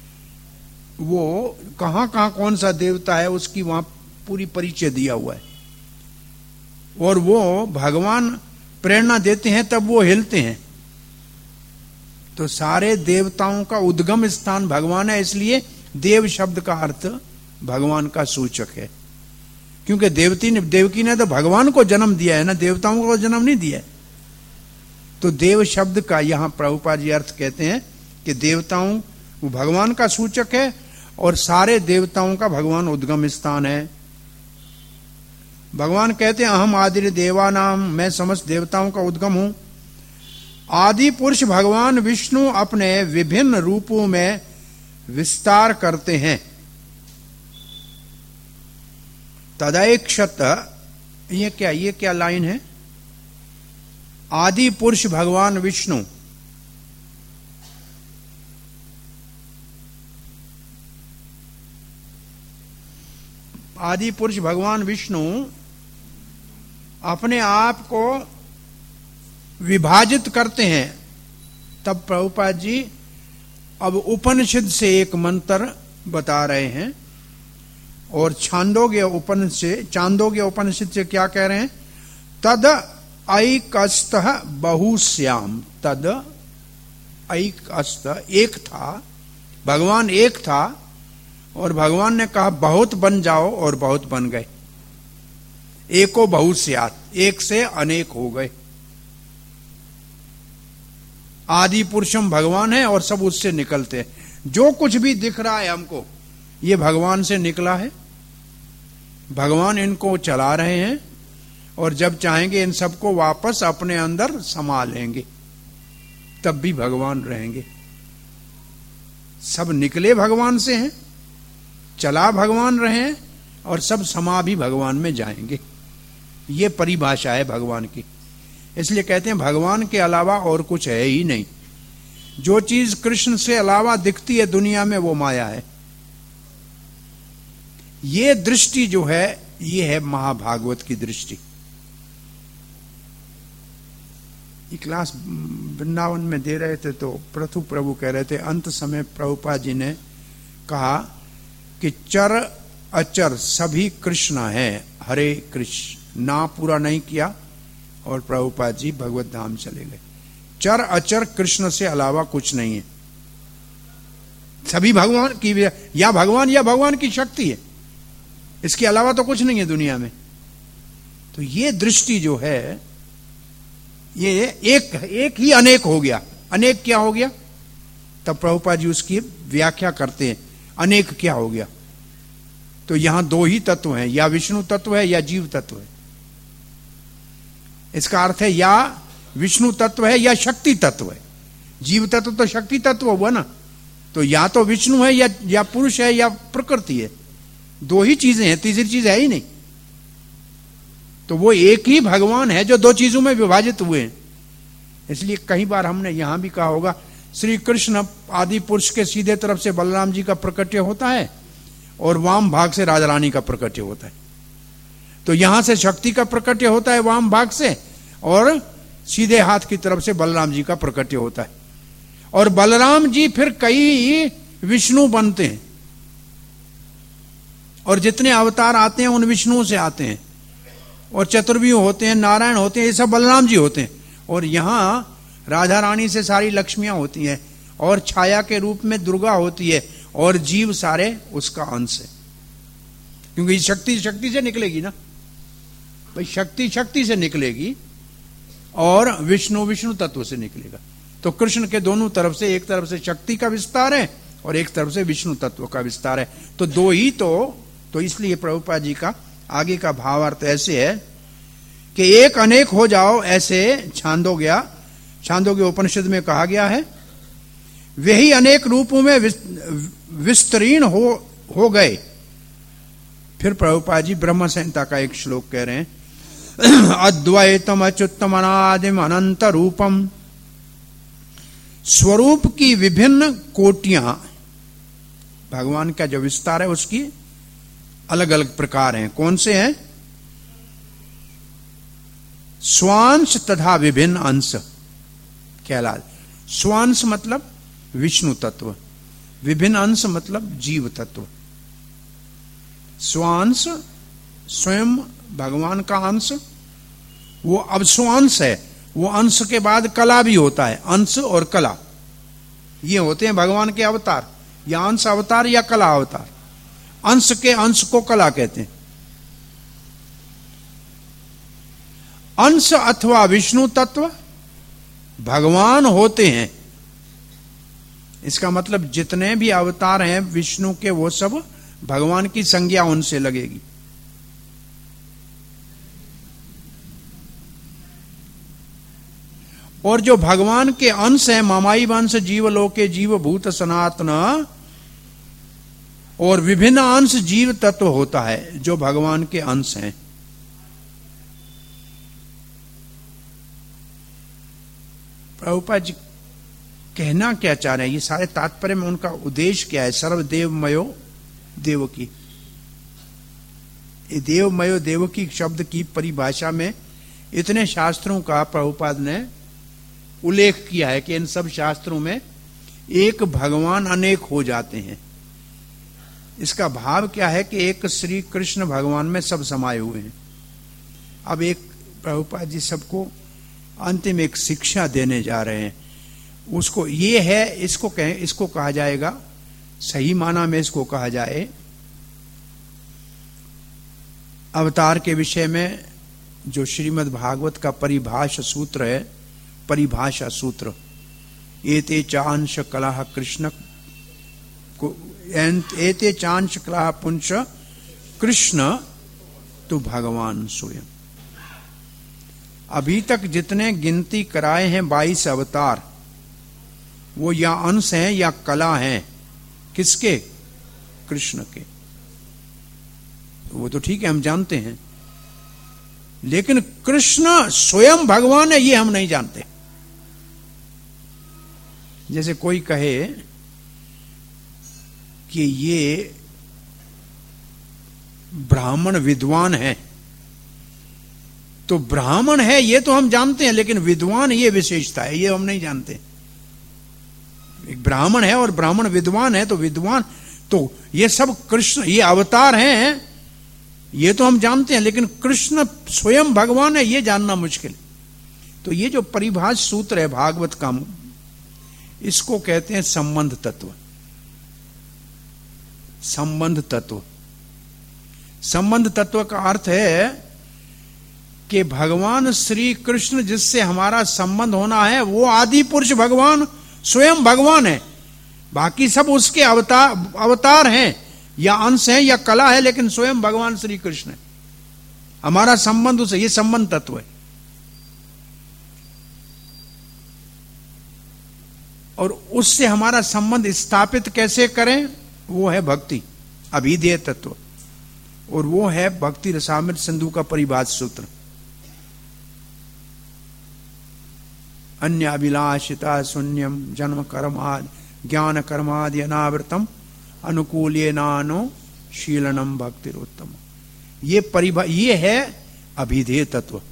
वो कहां कहां कौन सा देवता है उसकी वहां पूरी परिचय दिया हुआ है। और वो भगवान प्रेरणा देते हैं तब वो हिलते हैं। तो सारे देवताओं का उद्गम स्थान भगवान है, इसलिए देव शब्द का अर्थ भगवान का सूचक है। क्योंकि देवकी ने तो भगवान को जन्म दिया है ना, देवताओं को जन्म नहीं दिया है। तो देव शब्द का यहां प्रभुपाद जी अर्थ कहते हैं कि देवताओं वो भगवान का सूचक है, और सारे देवताओं का भगवान उद्गम स्थान है। भगवान कहते हैं अहम आदि देवानाम, मैं समस्त देवताओं का उद्गम हूं। आदि पुरुष भगवान विष्णु अपने विभिन्न रूपों में विस्तार करते हैं। तदैक्षत, ये क्या लाइन है? आदि पुरुष भगवान विष्णु, आदि पुरुष भगवान विष्णु अपने आप को विभाजित करते हैं। तब प्रभुपाद जी अब उपनिषद से एक मंत्र बता रहे हैं, और चांदोग्य उपनिषद से क्या कह रहे हैं? तद ऐकस्त बहुश्याम, तद ऐकस्त, एक था, भगवान एक था, और भगवान ने कहा बहुत बन जाओ, और बहुत बन गए। एको बहुश्यात, एक से अनेक हो गए। आदि पुरुषम भगवान है, और सब उससे निकलते हैं। जो कुछ भी दिख रहा है हमको, ये भगवान से निकला है। भगवान इनको चला रहे हैं, और जब चाहेंगे इन सबको वापस अपने अंदर समा लेंगे, तब भी भगवान रहेंगे। सब निकले भगवान से हैं, चला भगवान रहे, और सब समा भी भगवान में जाएंगे। ये परिभाषा है भगवान की। इसलिए कहते हैं भगवान के अलावा और कुछ है ही नहीं। जो चीज कृष्ण से अलावा दिखती है दुनिया में, वो माया है। ये दृष्टि जो है, ये है महाभागवत की दृष्टि। ये क्लास वृंदावन में दे रहे थे, तो प्रथु प्रभु कह रहे थे, अंत समय प्रभुपाद जी ने कहा कि चर अचर सभी कृष्ण है, हरे कृष्ण। ना पूरा नहीं किया, और प्रभुपाद जी भगवत धाम चले गए। चर अचर कृष्ण से अलावा कुछ नहीं है। सभी भगवान की, या भगवान की शक्ति है, इसके अलावा तो कुछ नहीं है दुनिया में। तो ये दृष्टि जो है, ये एक ही अनेक हो गया। अनेक क्या हो गया? तब प्रभुपाद जी उसकी व्याख्या करते हैं, अनेक क्या हो गया। तो यहां दो ही तत्व हैं, या विष्णु तत्व है या जीव तत्व है। इसका अर्थ है या विष्णु तत्व है या शक्ति तत्व है। जीव तत्व तो शक्ति तत्व हुआ ना, तो या तो विष्णु है या पुरुष है या प्रकृति है। दो ही चीजें हैं, तीसरी चीज है ही नहीं। तो वो एक ही भगवान है जो दो चीजों में विभाजित हुए हैं। इसलिए कई बार हमने यहां भी कहा होगा, श्री कृष्ण आदि पुरुष के सीधे तरफ से बलराम जी का प्रकट्य होता है और वाम भाग से राजा रानी का प्रकट्य होता है। तो यहां से शक्ति का प्रकट्य होता है वाम भाग से, और सीधे हाथ की तरफ से बलराम जी का प्रकट्य होता है। और बलराम जी फिर कई विष्णु बनते हैं, और जितने अवतार आते हैं उन विष्णु से आते हैं, और चतुर्व्यूह होते हैं, नारायण होते हैं, ये सब बलराम जी होते हैं। और यहां राधा रानी से सारी लक्ष्मियां होती हैं, और छाया के रूप में दुर्गा होती है, और जीव सारे उसका अंश है। क्योंकि शक्ति शक्ति से निकलेगी ना भाई, शक्ति शक्ति से निकलेगी, और विष्णु विष्णु तत्व से निकलेगा। तो कृष्ण के दोनों तरफ से, एक तरफ से शक्ति का विस्तार है और एक तरफ से विष्णु तत्व का विस्तार है। तो दो ही तो इसलिए प्रभुपाद जी का आगे का भावार्थ ऐसे है कि एक अनेक हो जाओ, ऐसे छांदोग्य उपनिषद में कहा गया है। वे ही अनेक रूपों में विस्तरीर्ण हो गए। फिर प्रभुपाद जी ब्रह्म संहिता का एक श्लोक कह रहे हैं, अद्वैतम अच्युतम अनादिम अनंत रूपम। स्वरूप की विभिन्न कोटियां, भगवान का जो विस्तार है उसकी अलग अलग प्रकार हैं। कौन से हैं? स्वांश तथा विभिन्न अंश कहलाते। स्वांश मतलब विष्णु तत्व, विभिन्न अंश मतलब जीव तत्व। स्वांश स्वयं भगवान का अंश, वो अब स्वांश है। वो अंश के बाद कला भी होता है, अंश और कला ये होते हैं भगवान के अवतार, या अंश अवतार या कला अवतार। अंश के अंश को कला कहते हैं। अंश अथवा विष्णु तत्व भगवान होते हैं। इसका मतलब जितने भी अवतार हैं विष्णु के, वो सब भगवान की संज्ञा उनसे लगेगी। और जो भगवान के अंश हैं, मामाई वंश जीवलोके जीव भूत सनातन, और विभिन्न अंश जीव तत्व होता है जो भगवान के अंश हैं। प्रभुपाद जी कहना क्या चाह रहे हैं, ये सारे तात्पर्य में उनका उद्देश्य क्या है? सर्वदेवमयो देवकी, ये देवमयो देवकी शब्द की परिभाषा में इतने शास्त्रों का प्रभुपाद ने उल्लेख किया है कि इन सब शास्त्रों में एक भगवान अनेक हो जाते हैं। इसका भाव क्या है कि एक श्री कृष्ण भगवान में सब समाये हुए हैं। अब एक प्रभुपाद जी सबको अंतिम एक शिक्षा देने जा रहे हैं, उसको ये है, इसको कहा जाएगा, सही माना में इसको कहा जाए, अवतार के विषय में जो श्रीमद् भागवत का परिभाषा सूत्र है, परिभाषा सूत्र, एते चांश कलह कृष्ण को, एते चांश कलह पुंस कृष्ण तो भगवान स्वयं। अभी तक जितने गिनती कराए हैं 22 अवतार, वो या अंश हैं या कला हैं। किसके? कृष्ण के। वो तो ठीक है, हम जानते हैं, लेकिन कृष्ण स्वयं भगवान है ये हम नहीं जानते। जैसे कोई कहे कि ये ब्राह्मण विद्वान है, तो ब्राह्मण है ये तो हम जानते हैं, लेकिन विद्वान ये विशेषता है, ये हम नहीं जानते। एक ब्राह्मण है और ब्राह्मण विद्वान है, तो विद्वान तो ये सब कृष्ण, ये अवतार हैं ये तो हम जानते हैं, लेकिन कृष्ण स्वयं भगवान है ये जानना मुश्किल। तो ये जो परिभाष सूत्र है भागवत का, इसको कहते हैं संबंध तत्व। संबंध तत्व, संबंध तत्व का अर्थ है कि भगवान श्री कृष्ण जिससे हमारा संबंध होना है वो आदि पुरुष भगवान स्वयं भगवान है। बाकी सब उसके अवतार हैं या अंश हैं या कला है, लेकिन स्वयं भगवान श्री कृष्ण है। हमारा संबंध उससे, ये संबंध तत्व है। और उससे हमारा संबंध स्थापित कैसे करें, वो है भक्ति, अभिधेय तत्व। और वो है भक्ति रसामृत सिंधु का परिभाष सूत्र। अन्य अभिलाषिता शून्यम जन्म कर्माद ज्ञान कर्मादि अनावृतम अनुकूल्य नानो शीलनम भक्तिरोत्तम। ये है अभिधेय तत्व।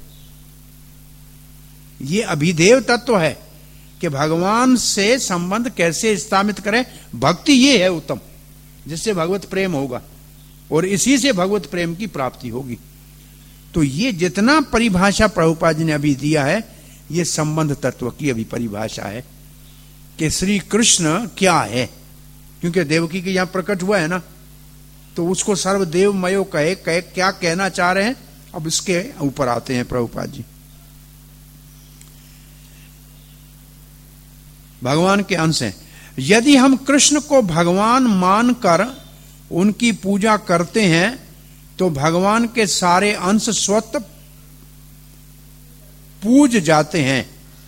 ये अभिधेय तत्व है कि भगवान से संबंध कैसे स्थापित करें। भक्ति ये है उत्तम, जिससे भगवत प्रेम होगा और इसी से भगवत प्रेम की प्राप्ति होगी। तो ये जितना परिभाषा प्रभुपाद जी ने अभी दिया है, ये संबंध तत्व की अभी परिभाषा है कि श्री कृष्ण क्या है। क्योंकि देवकी के यहां प्रकट हुआ है ना, तो उसको सर्वदेवमयो कहे क्या कहना चाह रहे हैं, अब इसके ऊपर आते हैं प्रभुपाद जी। भगवान के अंश हैं। यदि हम कृष्ण को भगवान मानकर उनकी पूजा करते हैं तो भगवान के सारे अंश स्वतः पूज जाते हैं।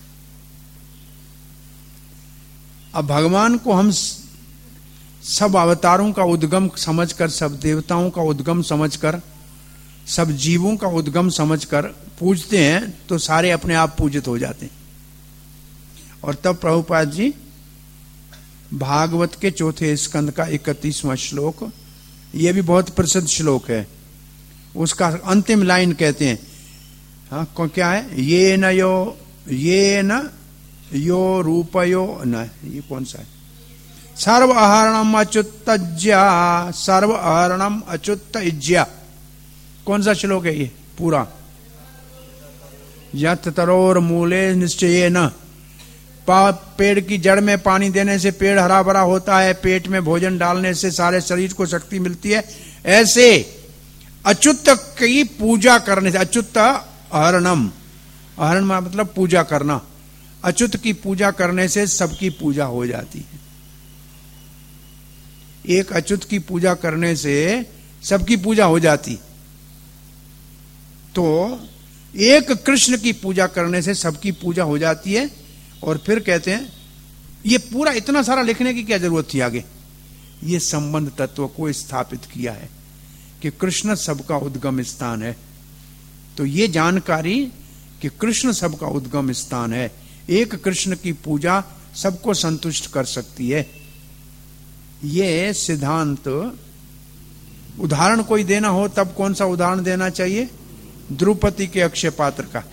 अब भगवान को हम सब अवतारों का उद्गम समझकर, सब देवताओं का उद्गम समझकर, सब जीवों का उद्गम समझकर पूजते हैं तो सारे अपने आप पूजित हो जाते हैं। और तब प्रभुपाद जी भागवत के चौथे स्कंद का 31वां श्लोक, यह भी बहुत प्रसिद्ध श्लोक है, उसका अंतिम लाइन कहते हैं, हाँ क्या है, ये न यो रूपयो न, ये कौन सा है, सर्व आहरणम अच्युतज्या, सर्व आहरणम अच्युत इज्या। कौन सा श्लोक है ये पूरा? यत तरोर मूले निश्चय न, पेड़ की जड़ में पानी देने से पेड़ हरा भरा होता है, पेट में भोजन डालने से सारे शरीर को शक्ति मिलती है, ऐसे अच्युत की पूजा करने से, अच्युत आहरणम, आहरण मतलब पूजा करना, अच्युत की पूजा करने से सबकी पूजा हो जाती है। एक अच्युत की पूजा करने से सबकी पूजा हो जाती, तो एक कृष्ण की पूजा करने से सबकी पूजा हो जाती है। और फिर कहते हैं, ये पूरा इतना सारा लिखने की क्या जरूरत थी आगे, ये संबंध तत्व को स्थापित किया है कि कृष्ण सबका उद्गम स्थान है। तो ये जानकारी कि कृष्ण सबका उद्गम स्थान है, एक कृष्ण की पूजा सबको संतुष्ट कर सकती है, ये सिद्धांत। उदाहरण कोई देना हो तब कौन सा उदाहरण देना चाहिए? द्रौपदी के अक्षय पात्र का।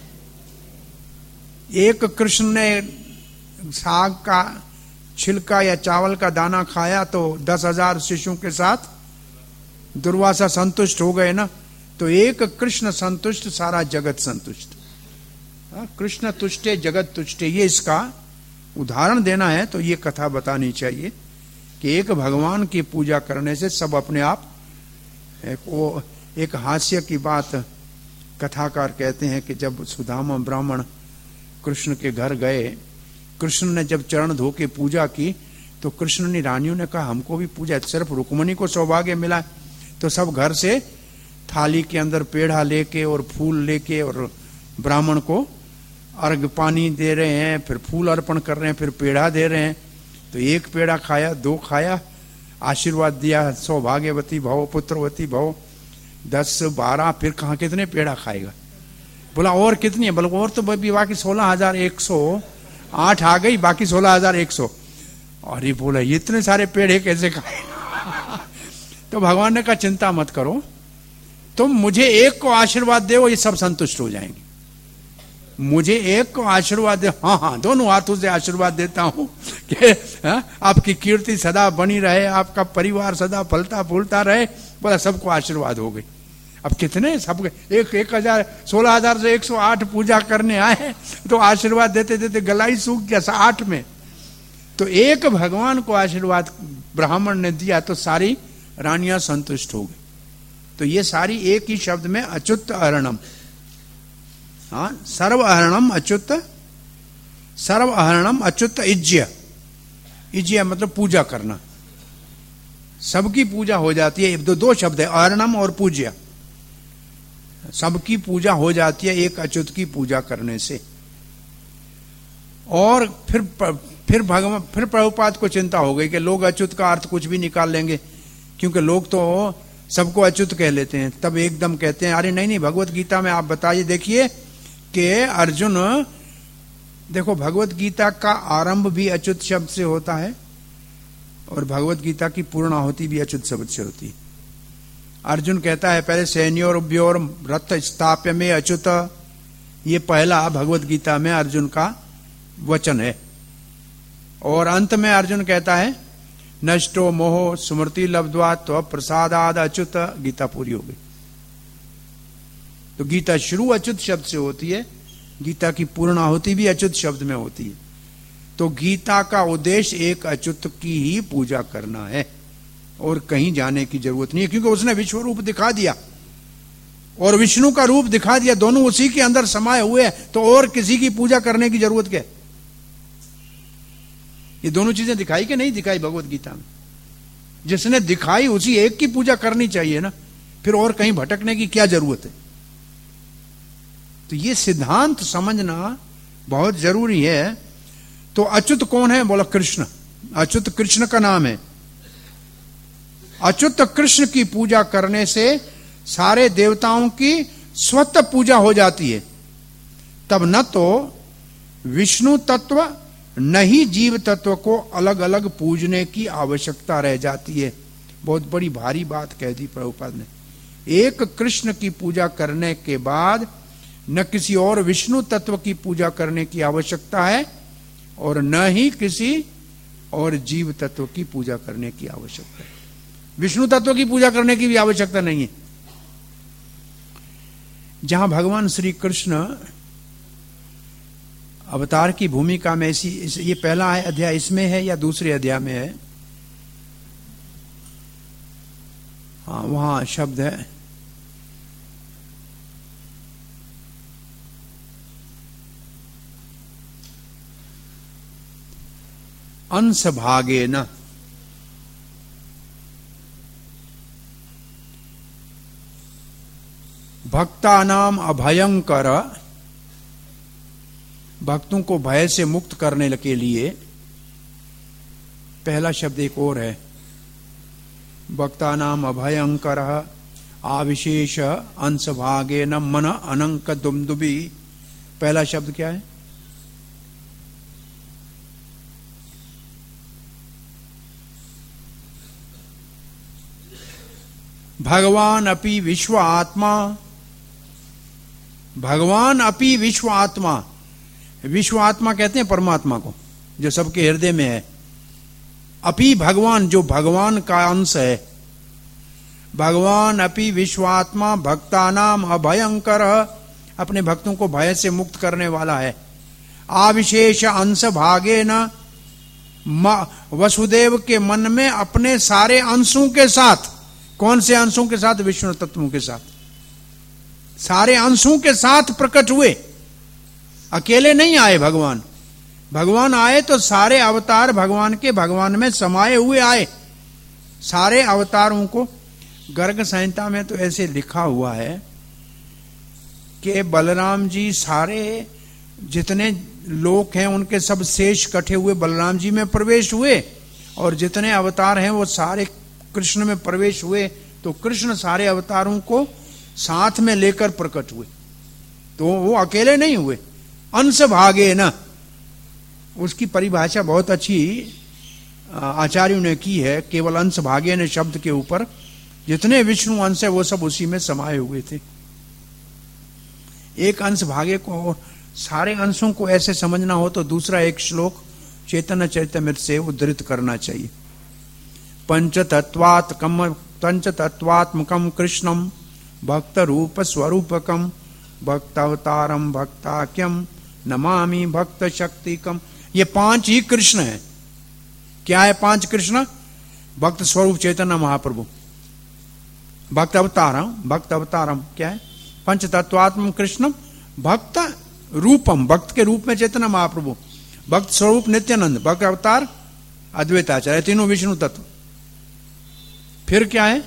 एक कृष्ण ने साग का छिलका या चावल का दाना खाया तो 10,000 शिशुओं के साथ दुर्वासा संतुष्ट हो गए ना। तो एक कृष्ण संतुष्ट, सारा जगत संतुष्ट। कृष्ण तुष्टे जगत तुष्टे, ये इसका उदाहरण देना है तो ये कथा बतानी चाहिए कि एक भगवान की पूजा करने से सब अपने आप। एक हास्य की बात कथाकार कहते हैं कि जब सुदामा ब्राह्मण कृष्ण के घर गए, कृष्ण ने जब चरण धो के पूजा की तो कृष्ण ने, रानियों ने कहा हमको भी पूजा, सिर्फ रुक्मणी को सौभाग्य मिला। तो सब घर से थाली के अंदर पेड़ा लेके और फूल लेके और ब्राह्मण को अर्घ पानी दे रहे हैं, फिर फूल अर्पण कर रहे हैं, फिर पेड़ा दे रहे हैं। तो एक पेड़ा खाया, 2 खाया, आशीर्वाद दिया, सौभाग्यवती भव, पुत्रवती भव, 10, 12, फिर कहाँ कितने पेड़ा खाएगा? बोला और कितनी है? बोला और तो बाकी 16,108 आ गई, बाकी 16,100। अरे बोला इतने सारे पेड़े कैसे खाएगा? तो भगवान ने कहा चिंता मत करो, तुम मुझे एक को आशीर्वाद दो, ये सब संतुष्ट हो जाएंगे। मुझे एक को आशीर्वाद दे, हाँ, दोनों हाथों से आशीर्वाद देता हूं कि आपकी कीर्ति सदा बनी रहे, आपका परिवार सदा फलता फूलता रहे। बोला सबको आशीर्वाद हो गई। अब कितने सब 1,000 16,000 से 108 पूजा करने आए तो आशीर्वाद देते देते गला ही सूख गया 8 में। तो एक भगवान को आशीर्वाद ब्राह्मण ने दिया तो सारी रानियां संतुष्ट हो गई। तो ये सारी एक ही शब्द में अच्युत अहरणम, हाँ, सर्व अहरणम अच्युत, सर्व अहरणम अच्युत इज्य। इज्य मतलब पूजा करना, सबकी पूजा हो जाती है। दो शब्द है, अहरणम और पूज्य। सबकी पूजा हो जाती है एक अच्युत की पूजा करने से। और फिर भगवान, फिर प्रभुपाद को चिंता हो गई कि लोग अच्युत का अर्थ कुछ भी निकाल लेंगे, क्योंकि लोग तो सबको अच्युत कह लेते हैं। तब एकदम कहते हैं अरे नहीं भगवत गीता में आप बताइए, देखिए कि अर्जुन, देखो भगवत गीता का आरंभ भी अच्युत शब्द से होता है और भगवत गीता की पूर्णाहुति भी अच्युत शब्द से होती है। अर्जुन कहता है पहले सैन्योर्भ्योर रथ स्थाप्य में अच्युत, ये पहला भगवत गीता में अर्जुन का वचन है। और अंत में अर्जुन कहता है नष्टो मोह स्मृति लब्ध्वा त्व प्रसादाद अच्युत, गीता पूरी हो गई। तो गीता शुरू अच्युत शब्द से होती है, गीता की पूर्णाहुति भी अच्युत शब्द में होती है। तो गीता का उद्देश्य एक अच्युत की ही पूजा करना है और कहीं जाने की जरूरत नहीं है, क्योंकि उसने विश्व रूप दिखा दिया और विष्णु का रूप दिखा दिया, दोनों उसी के अंदर समाये हुए हैं। तो और किसी की पूजा करने की जरूरत क्या? ये दोनों चीजें दिखाई कि नहीं दिखाई भगवत गीता में? जिसने दिखाई उसी एक की पूजा करनी चाहिए ना, फिर और कहीं भटकने की क्या जरूरत है? तो ये सिद्धांत समझना बहुत जरूरी है। तो अच्युत कौन है? बोला कृष्ण। अच्युत कृष्ण का नाम है। अच्युत कृष्ण की पूजा करने से सारे देवताओं की स्वतः पूजा हो जाती है। तब न तो विष्णु तत्व न ही जीव तत्व को अलग अलग पूजने की आवश्यकता रह जाती है। बहुत बड़ी भारी बात कह दी प्रभुपाद ने। एक कृष्ण की पूजा करने के बाद न किसी और विष्णु तत्व की पूजा करने की आवश्यकता है और न ही किसी और जीव तत्व की पूजा करने की आवश्यकता है। विष्णु तत्व की पूजा करने की भी आवश्यकता नहीं है। जहां भगवान श्री कृष्ण अवतार की भूमिका में ये पहला है अध्याय इसमें है या दूसरे अध्याय में है? हाँ, वहां शब्द है अंश भागे न। भक्तानाम अभयंकर, भक्तों को भय से मुक्त करने के लिए पहला शब्द एक और है, भक्तानाम अभयंकर आविशेष अंश भागे न मन अनंक दुमदुबी। पहला शब्द क्या है? भगवान अपि विश्व आत्मा। भगवान अपि विश्व आत्मा। विश्व आत्मा कहते हैं परमात्मा को जो सबके हृदय में है। अपि भगवान, जो भगवान का अंश है। भगवान अपि विश्वात्मा भक्तानाम अभयंकर, अपने भक्तों को भय से मुक्त करने वाला है। आविशेष अंश भागे न, वसुदेव के मन में अपने सारे अंशों के साथ। कौन से अंशों के साथ? विष्णु तत्वों के साथ। सारे अंशों के साथ प्रकट हुए, अकेले नहीं आए भगवान। भगवान आए तो सारे अवतार भगवान के भगवान में समाये हुए आए। सारे अवतारों को गर्ग संहिता में तो ऐसे लिखा हुआ है कि बलराम जी सारे जितने लोक हैं उनके सब शेष इकट्ठे हुए बलराम जी में प्रवेश हुए और जितने अवतार हैं वो सारे कृष्ण में प्रवेश हुए। तो कृष्ण सारे अवतारों को साथ में लेकर प्रकट हुए, तो वो अकेले नहीं हुए। अंश भागे न, उसकी परिभाषा बहुत अच्छी आचार्यों ने की है। केवल अंश भागे न शब्द के ऊपर जितने विष्णु अंश है वो सब उसी में समाये हुए थे। एक अंश भागे को, सारे अंशों को ऐसे समझना हो तो दूसरा एक श्लोक चैतन्य चरितमृत से उद्धृत करना चाहिए। पंचतत्वात्मकम कृष्णम भक्त रूप स्वरूपकम भक्तावतारम भक्ताख्यम नमामि भक्त शक्तिकम। ये पांच ही कृष्ण है। क्या है पांच कृष्ण? भक्त स्वरूप चैतन्य महाप्रभु, भक्त अवतारम क्या है? पंचतत्वात्म कृष्णम भक्त रूपम, भक्त के रूप में चैतन्य महाप्रभु, भक्त स्वरूप नित्यानंद, भक्त अवतार अद्वैताचार्य, तीनों विष्णु तत्व। फिर क्या है?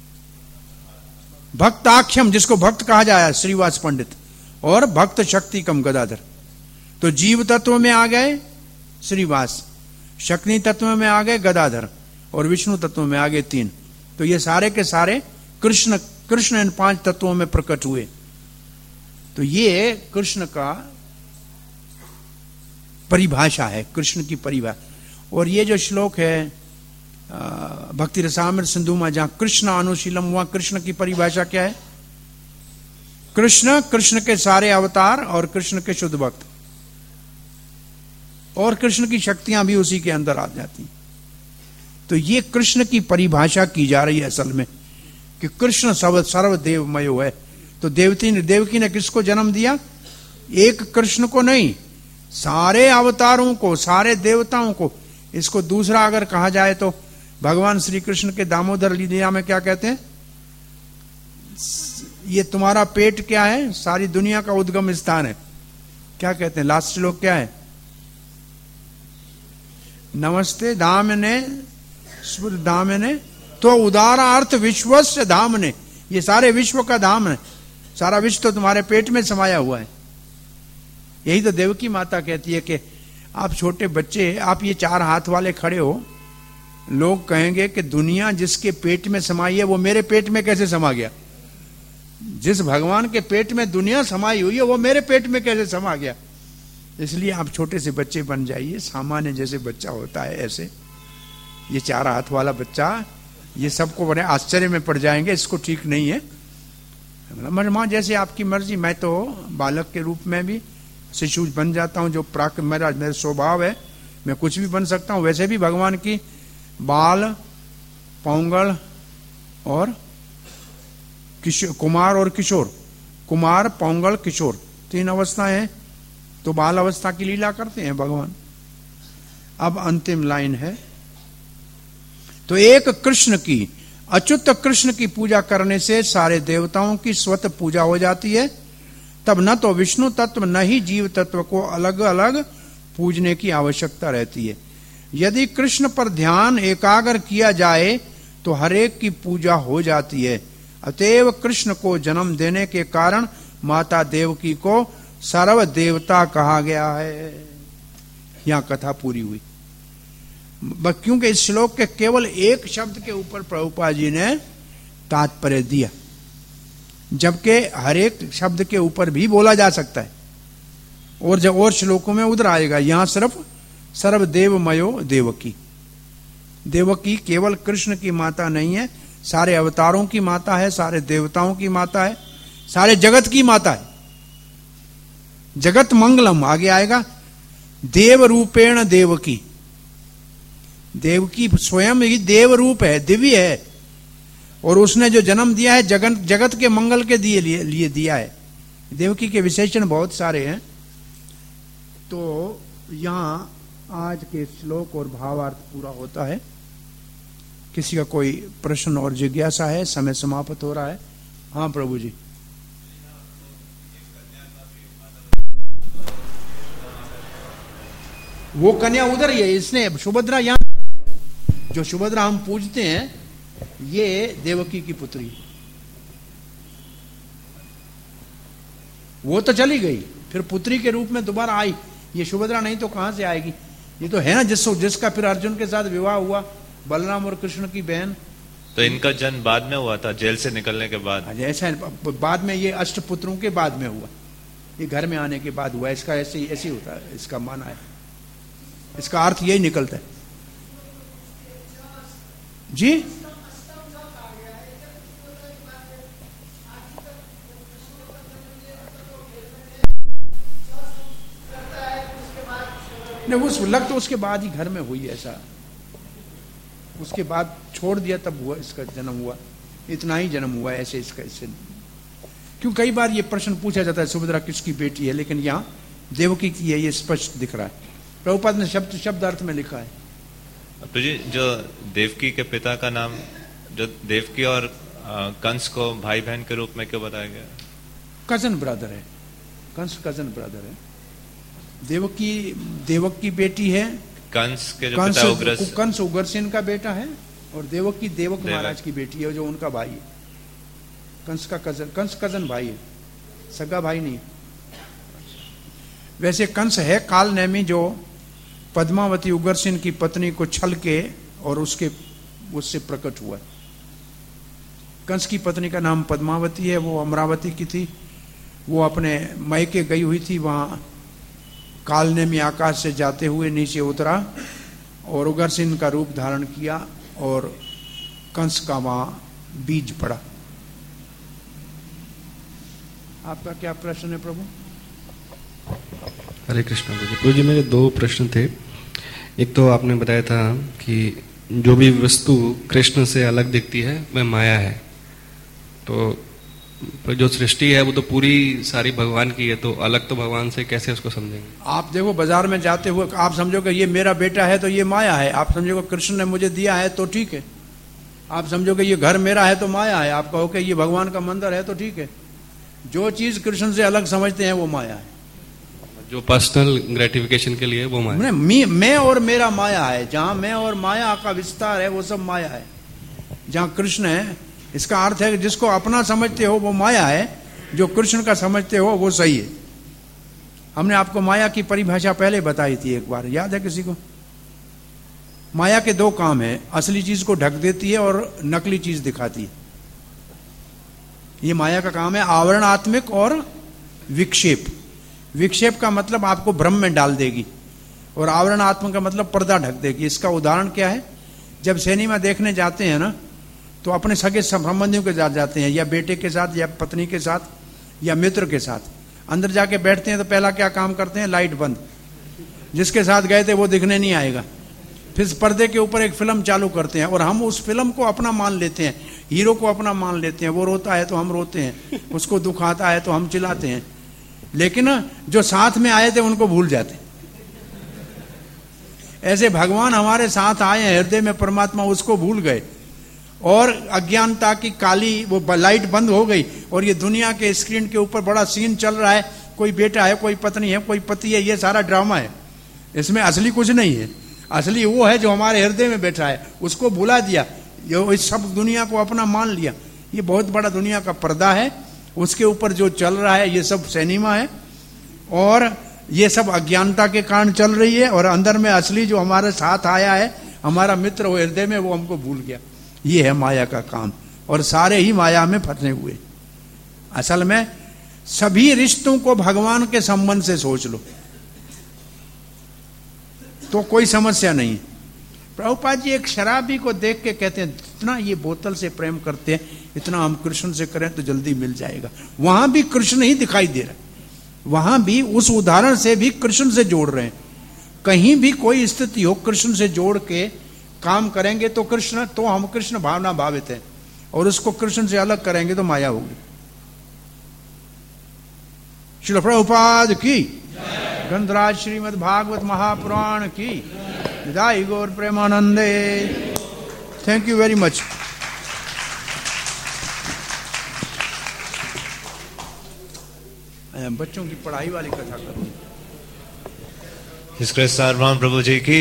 भक्ताख्यम, जिसको भक्त कहा जाए श्रीवास पंडित, और भक्त शक्तिकम गदाधर। तो जीव तत्व में आ गए श्रीवास, शक्ति तत्व में आ गए गदाधर और विष्णु तत्व में आ गए तीन। तो ये सारे के सारे कृष्ण कृष्ण इन 5 तत्वों में प्रकट हुए। तो ये कृष्ण का परिभाषा है, कृष्ण की परिभाषा। और ये जो श्लोक है भक्ति रसामृत सिंधु में जहां कृष्ण अनुशीलम, वहां कृष्ण की परिभाषा क्या है? कृष्ण, कृष्ण के सारे अवतार और कृष्ण के शुद्ध भक्त, और कृष्ण की शक्तियां भी उसी के अंदर आ जाती। तो ये कृष्ण की परिभाषा की जा रही है असल में, कि कृष्ण सर्वदेवमय है। तो देवकी ने किसको जन्म दिया? एक कृष्ण को नहीं, सारे अवतारों को, सारे देवताओं को। इसको दूसरा अगर कहा जाए तो भगवान श्री कृष्ण के दामोदर लीला में क्या कहते हैं? ये तुम्हारा पेट क्या है? सारी दुनिया का उद्गम स्थान है। क्या कहते हैं? लास्ट श्लोक क्या है? नमस्ते दामने दामने तो उदारा अर्थ विश्वस्य धामने। ये सारे विश्व का धाम है, सारा विश्व तो तुम्हारे पेट में समाया हुआ है। यही तो देवकी माता कहती है कि आप छोटे बच्चे, आप ये 4 हाथ वाले खड़े हो, लोग कहेंगे कि दुनिया जिसके पेट में समाई है वो मेरे पेट में कैसे समा गया? जिस भगवान के पेट में दुनिया समाई हुई है वो मेरे पेट में कैसे समा गया? इसलिए आप छोटे से बच्चे बन जाइए, सामान्य जैसे बच्चा होता है ऐसे। ये 4 हाथ वाला बच्चा, ये सबको बड़े आश्चर्य में पड़ जाएंगे, इसको ठीक नहीं है। मां जैसे आपकी मर्जी, मैं तो बालक के रूप में भी शिशु बन जाता हूं, जो मेरा स्वभाव है, मैं कुछ भी बन सकता हूं। वैसे भी भगवान की बाल, पौंगल और किशोर, कुमार और किशोर, कुमार, पौंगल, किशोर, 3 अवस्थाएं हैं। तो बाल अवस्था की लीला करते हैं भगवान। अब अंतिम लाइन है, तो एक कृष्ण की, अच्युत कृष्ण की पूजा करने से सारे देवताओं की स्वतः पूजा हो जाती है। तब न तो विष्णु तत्व न ही जीव तत्व को अलग अलग पूजने की आवश्यकता रहती है। यदि कृष्ण पर ध्यान एकाग्र किया जाए तो हरेक की पूजा हो जाती है। अतएव कृष्ण को जन्म देने के कारण माता देवकी को सर्व देवता कहा गया है। यहां कथा पूरी हुई। क्योंकि इस श्लोक के केवल एक शब्द के ऊपर प्रभुपाद जी ने तात्पर्य दिया, जबकि हर एक शब्द के ऊपर भी बोला जा सकता है, और जब और श्लोकों में उधर आएगा। यहां सिर्फ सर्वदेवमयो देवकी। देवकी केवल कृष्ण की माता नहीं है, सारे अवतारों की माता है, सारे देवताओं की माता है, सारे जगत की माता है। जगत मंगलम आगे आएगा। देव रूपेण देवकी, देवकी स्वयं ही देव रूप है, दिव्य है, और उसने जो जन्म दिया है जगत के मंगल के लिए दिया है। देवकी के विशेषण बहुत सारे हैं। तो यहां आज के श्लोक और भावार्थ पूरा होता है। किसी का कोई प्रश्न और जिज्ञासा है? समय समाप्त हो रहा है। हाँ प्रभु जी। वो कन्या उधर ही है, इसने सुभद्रा यहां, जो सुभद्रा हम पूजते हैं, ये देवकी की पुत्री। वो तो चली गई, फिर पुत्री के रूप में दोबारा आई। ये सुभद्रा नहीं तो कहां से आएगी? ये तो है ना जिसका फिर अर्जुन के साथ विवाह हुआ, बलराम और कृष्ण की बहन। तो इनका जन्म बाद में हुआ था, जेल से निकलने के बाद? ऐसा बाद में, ये अष्टपुत्रों के बाद में हुआ, ये घर में आने के बाद हुआ। इसका ऐसे होता है, इसका माना है, इसका अर्थ यही निकलता है जी। नहीं, उस लग तो उसके बाद ही घर में हुई ऐसा, उसके बाद छोड़ दिया तब हुआ, इसका जन्म हुआ। इतना ही जन्म हुआ ऐसे इसका। इससे क्यों कई बार ये प्रश्न पूछा जाता है सुभद्रा किसकी बेटी है, लेकिन यहाँ देवकी की है, ये स्पष्ट दिख रहा है। प्रभुपाद ने शब्द अर्थ में लिखा है। तो जी जो देवकी के पिता का नाम, जो देवकी और कंस को भाई बहन के रूप में क्यों बताया गया? कजन ब्रदर है, कंस कजन ब्रदर है। देवक की बेटी है, कंस के जो पिता उग्रसेन, कंस उग्रसेन का बेटा है, और देवकी देवक महाराज की बेटी है, जो उनका भाई है। कंस का कजन, कंस कजन भाई है, सगा भाई नहीं। वैसे कंस है काल नेमी, जो पद्मावती उग्रसेन की पत्नी को छल के और उससे प्रकट हुआ। कंस की पत्नी का नाम पद्मावती है, वो अमरावती की थी। वो अपने मायके गई हुई थी, वहाँ कालने में आकाश से जाते हुए नीचे उतरा और उग्रसेन का रूप धारण किया और कंस का वहाँ बीज पड़ा। आपका क्या प्रश्न है प्रभु? हरे कृष्ण प्रभु जी, मेरे दो प्रश्न थे। एक तो आपने बताया था कि जो भी वस्तु कृष्ण से अलग दिखती है वह माया है, तो जो सृष्टि है वो तो पूरी सारी भगवान की है, तो अलग तो भगवान से कैसे उसको समझेंगे? आप देखो बाजार में जाते हुए आप समझोगे ये मेरा बेटा है तो ये माया है, आप समझोगे कृष्ण ने मुझे दिया है तो ठीक है। आप समझोगे ये घर मेरा है तो माया है, आप कहोगे ये भगवान का मंदिर है तो ठीक है। जो चीज कृष्ण से अलग समझते हैं वो माया है। जो पर्सनल ग्रेटिफिकेशन के लिए वो माया, मैं और मेरा माया है। जहां मैं और माया का विस्तार है वो सब माया है। जहां कृष्ण है, इसका अर्थ है कि जिसको अपना समझते हो वो माया है, जो कृष्ण का समझते हो वो सही है। हमने आपको माया की परिभाषा पहले बताई थी एक बार, याद है किसी को? माया के दो काम है, असली चीज को ढक देती है और नकली चीज दिखाती है। ये माया का काम है, आवरणात्मक और विक्षेप। विक्षेप का मतलब आपको भ्रम में डाल देगी और आवरणात्मक का मतलब पर्दा ढक देगी। इसका उदाहरण क्या है? जब सिनेमा देखने जाते हैं ना, तो अपने सगे संबंधियों के साथ जाते हैं, या बेटे के साथ या पत्नी के साथ या मित्र के साथ। अंदर जाके बैठते हैं तो पहला क्या काम करते हैं? लाइट बंद। जिसके साथ गए थे वो दिखने नहीं आएगा। फिर पर्दे के ऊपर एक फिल्म चालू करते हैं और हम उस फिल्म को अपना मान लेते हैं, हीरो को अपना मान लेते हैं। वो रोता है तो हम रोते हैं, उसको दुख आता है तो हम चिल्लाते हैं। लेकिन जो साथ में आए थे उनको भूल जाते। ऐसे भगवान हमारे साथ आए हैं हृदय में, परमात्मा, उसको भूल गए और अज्ञानता की काली वो लाइट बंद हो गई और ये दुनिया के स्क्रीन के ऊपर बड़ा सीन चल रहा है। कोई बेटा है, कोई पत्नी है, कोई पति है, ये सारा ड्रामा है। इसमें असली कुछ नहीं है। असली वो है जो हमारे हृदय में बैठा है, उसको भुला दिया, ये इस सब दुनिया को अपना मान लिया। ये बहुत बड़ा दुनिया का पर्दा है, उसके ऊपर जो चल रहा है ये सब सिनेमा है और ये सब अज्ञानता के कारण चल रही है। और अंदर में असली जो हमारे साथ आया है, हमारा मित्र वो हृदय में, वो हमको भूल गया। ये है माया का काम और सारे ही माया में फंसे हुए। असल में सभी रिश्तों को भगवान के संबंध से सोच लो तो कोई समस्या नहीं। प्रभुपाद जी एक शराबी को देख के कहते हैं इतना ये बोतल से प्रेम करते हैं, इतना हम कृष्ण से करें तो जल्दी मिल जाएगा। वहां भी कृष्ण ही दिखाई दे रहा है, वहां भी उस उदाहरण से भी कृष्ण से जोड़ रहे हैं। कहीं भी कोई स्थिति हो कृष्ण से जोड़ के काम करेंगे तो कृष्ण, तो हम कृष्ण भावना भावित है, और उसको कृष्ण से अलग करेंगे तो माया होगी। श्रील प्रभुपाद की, गंधराज श्रीमद् भागवत महापुराण की, विदाई गौर प्रेमानंदे। Thank you very much. बच्चों की पढ़ाई वाली कथा करूं। इसके सारवान प्रभु जी की।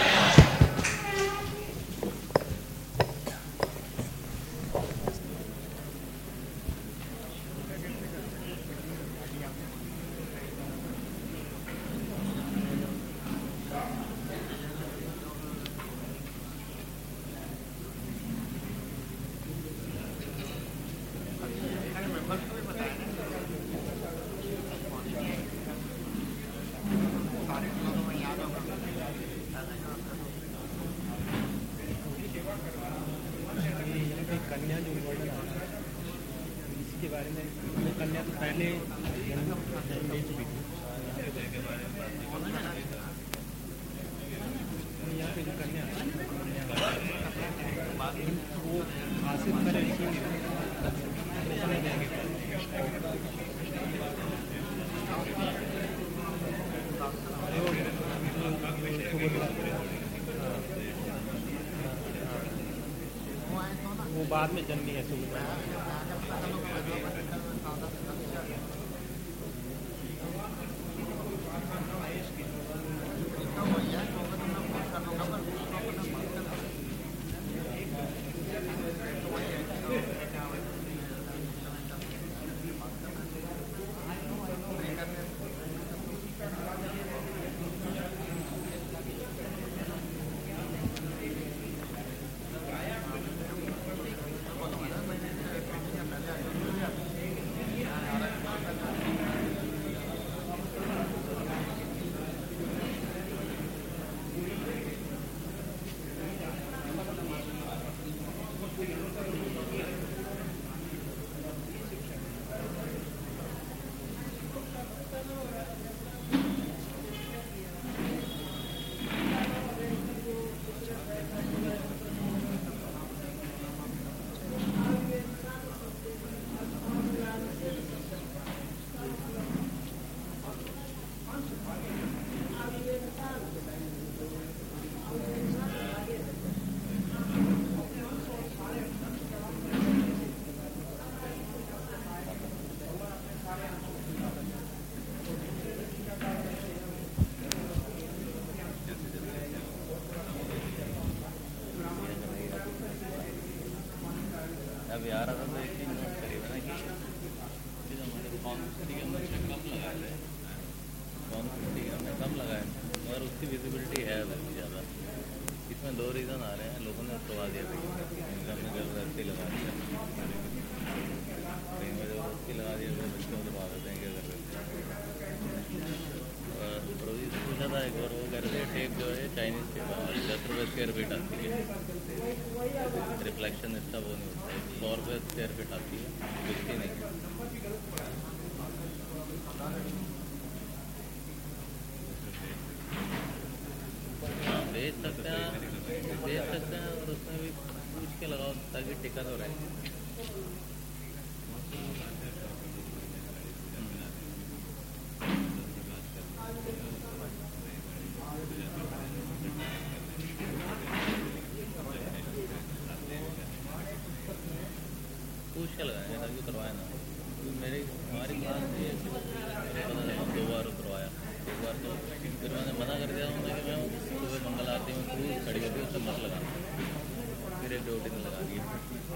वो बाद में जन्मी है सुविधा। सी विजिबिलिटी है वैसे ज़्यादा। इसमें 2 रीज़न आ रहे हैं, लोगों ने करवा दिया था, इनका हमने ज़बरदस्ती लगा दिया, कहीं में ज़बरदस्ती लगा दिया तो बच्चों को दबा देते हैं, क्या कर रहे हैं। और प्रोविज पूछा था एक बार, वो कह रहे थे टेप जो है चाइनीज़ टेप 10 रुपये स्क्वायर फीट आती है, रिफ्लेक्शन इसका वो नहीं होता है, 100 रुपये स्क्वायर फीट आती है, बिकती नहीं। बेच सकते हैं और उसमें भी पूछ के लगाओ ताकि टिका तो रहे। पूछ के लगाएंगे ताकि करवाए ना। हमारी क्लास में 2 बार करवाया, एक बार तो फिर मैंने मना कर दिया उन्होंने कि मैं सुबह मंगल आरती में क्रूज खड़ी होती है उससे मत लगाना, फिर 1-2 दिन लगा दिया।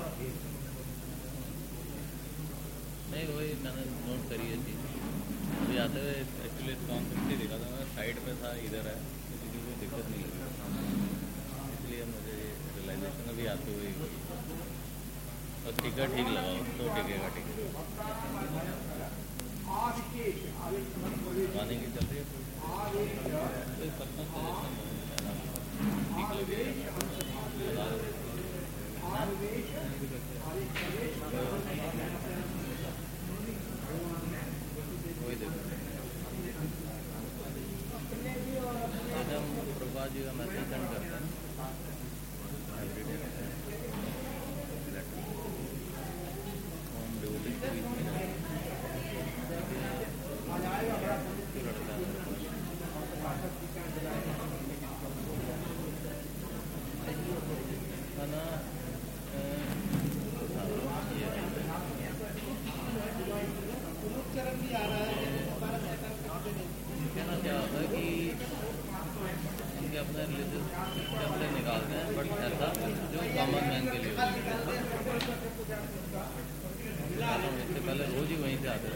नहीं वही मैंने नोट करी है चीज़। अभी आते हुए एक्चुअली कॉन्सेप्ट ही देखा था, मैं साइड पे था, इधर है, किसी की कोई दिक्कत नहीं लगी, इसलिए मुझे रियलाइजेशन अभी आते हुए। और टीका ठीक लगाओ तो टिकेगा टिकट। माने की चल रही है कोई पर्सनल सजेशन ठीक लगे कोई दिक्कत नहीं। हम प्रभा जी का मैसेज सेंड करते हैं होम ड्यूटी के बीच में खाना कहना क्या होता है कि इनके अपने रिलीजियस कैसे निकालते हैं, बट ऐसा जो कॉमन मैन के लिए इससे पहले रोज ही वहीं से आते हैं।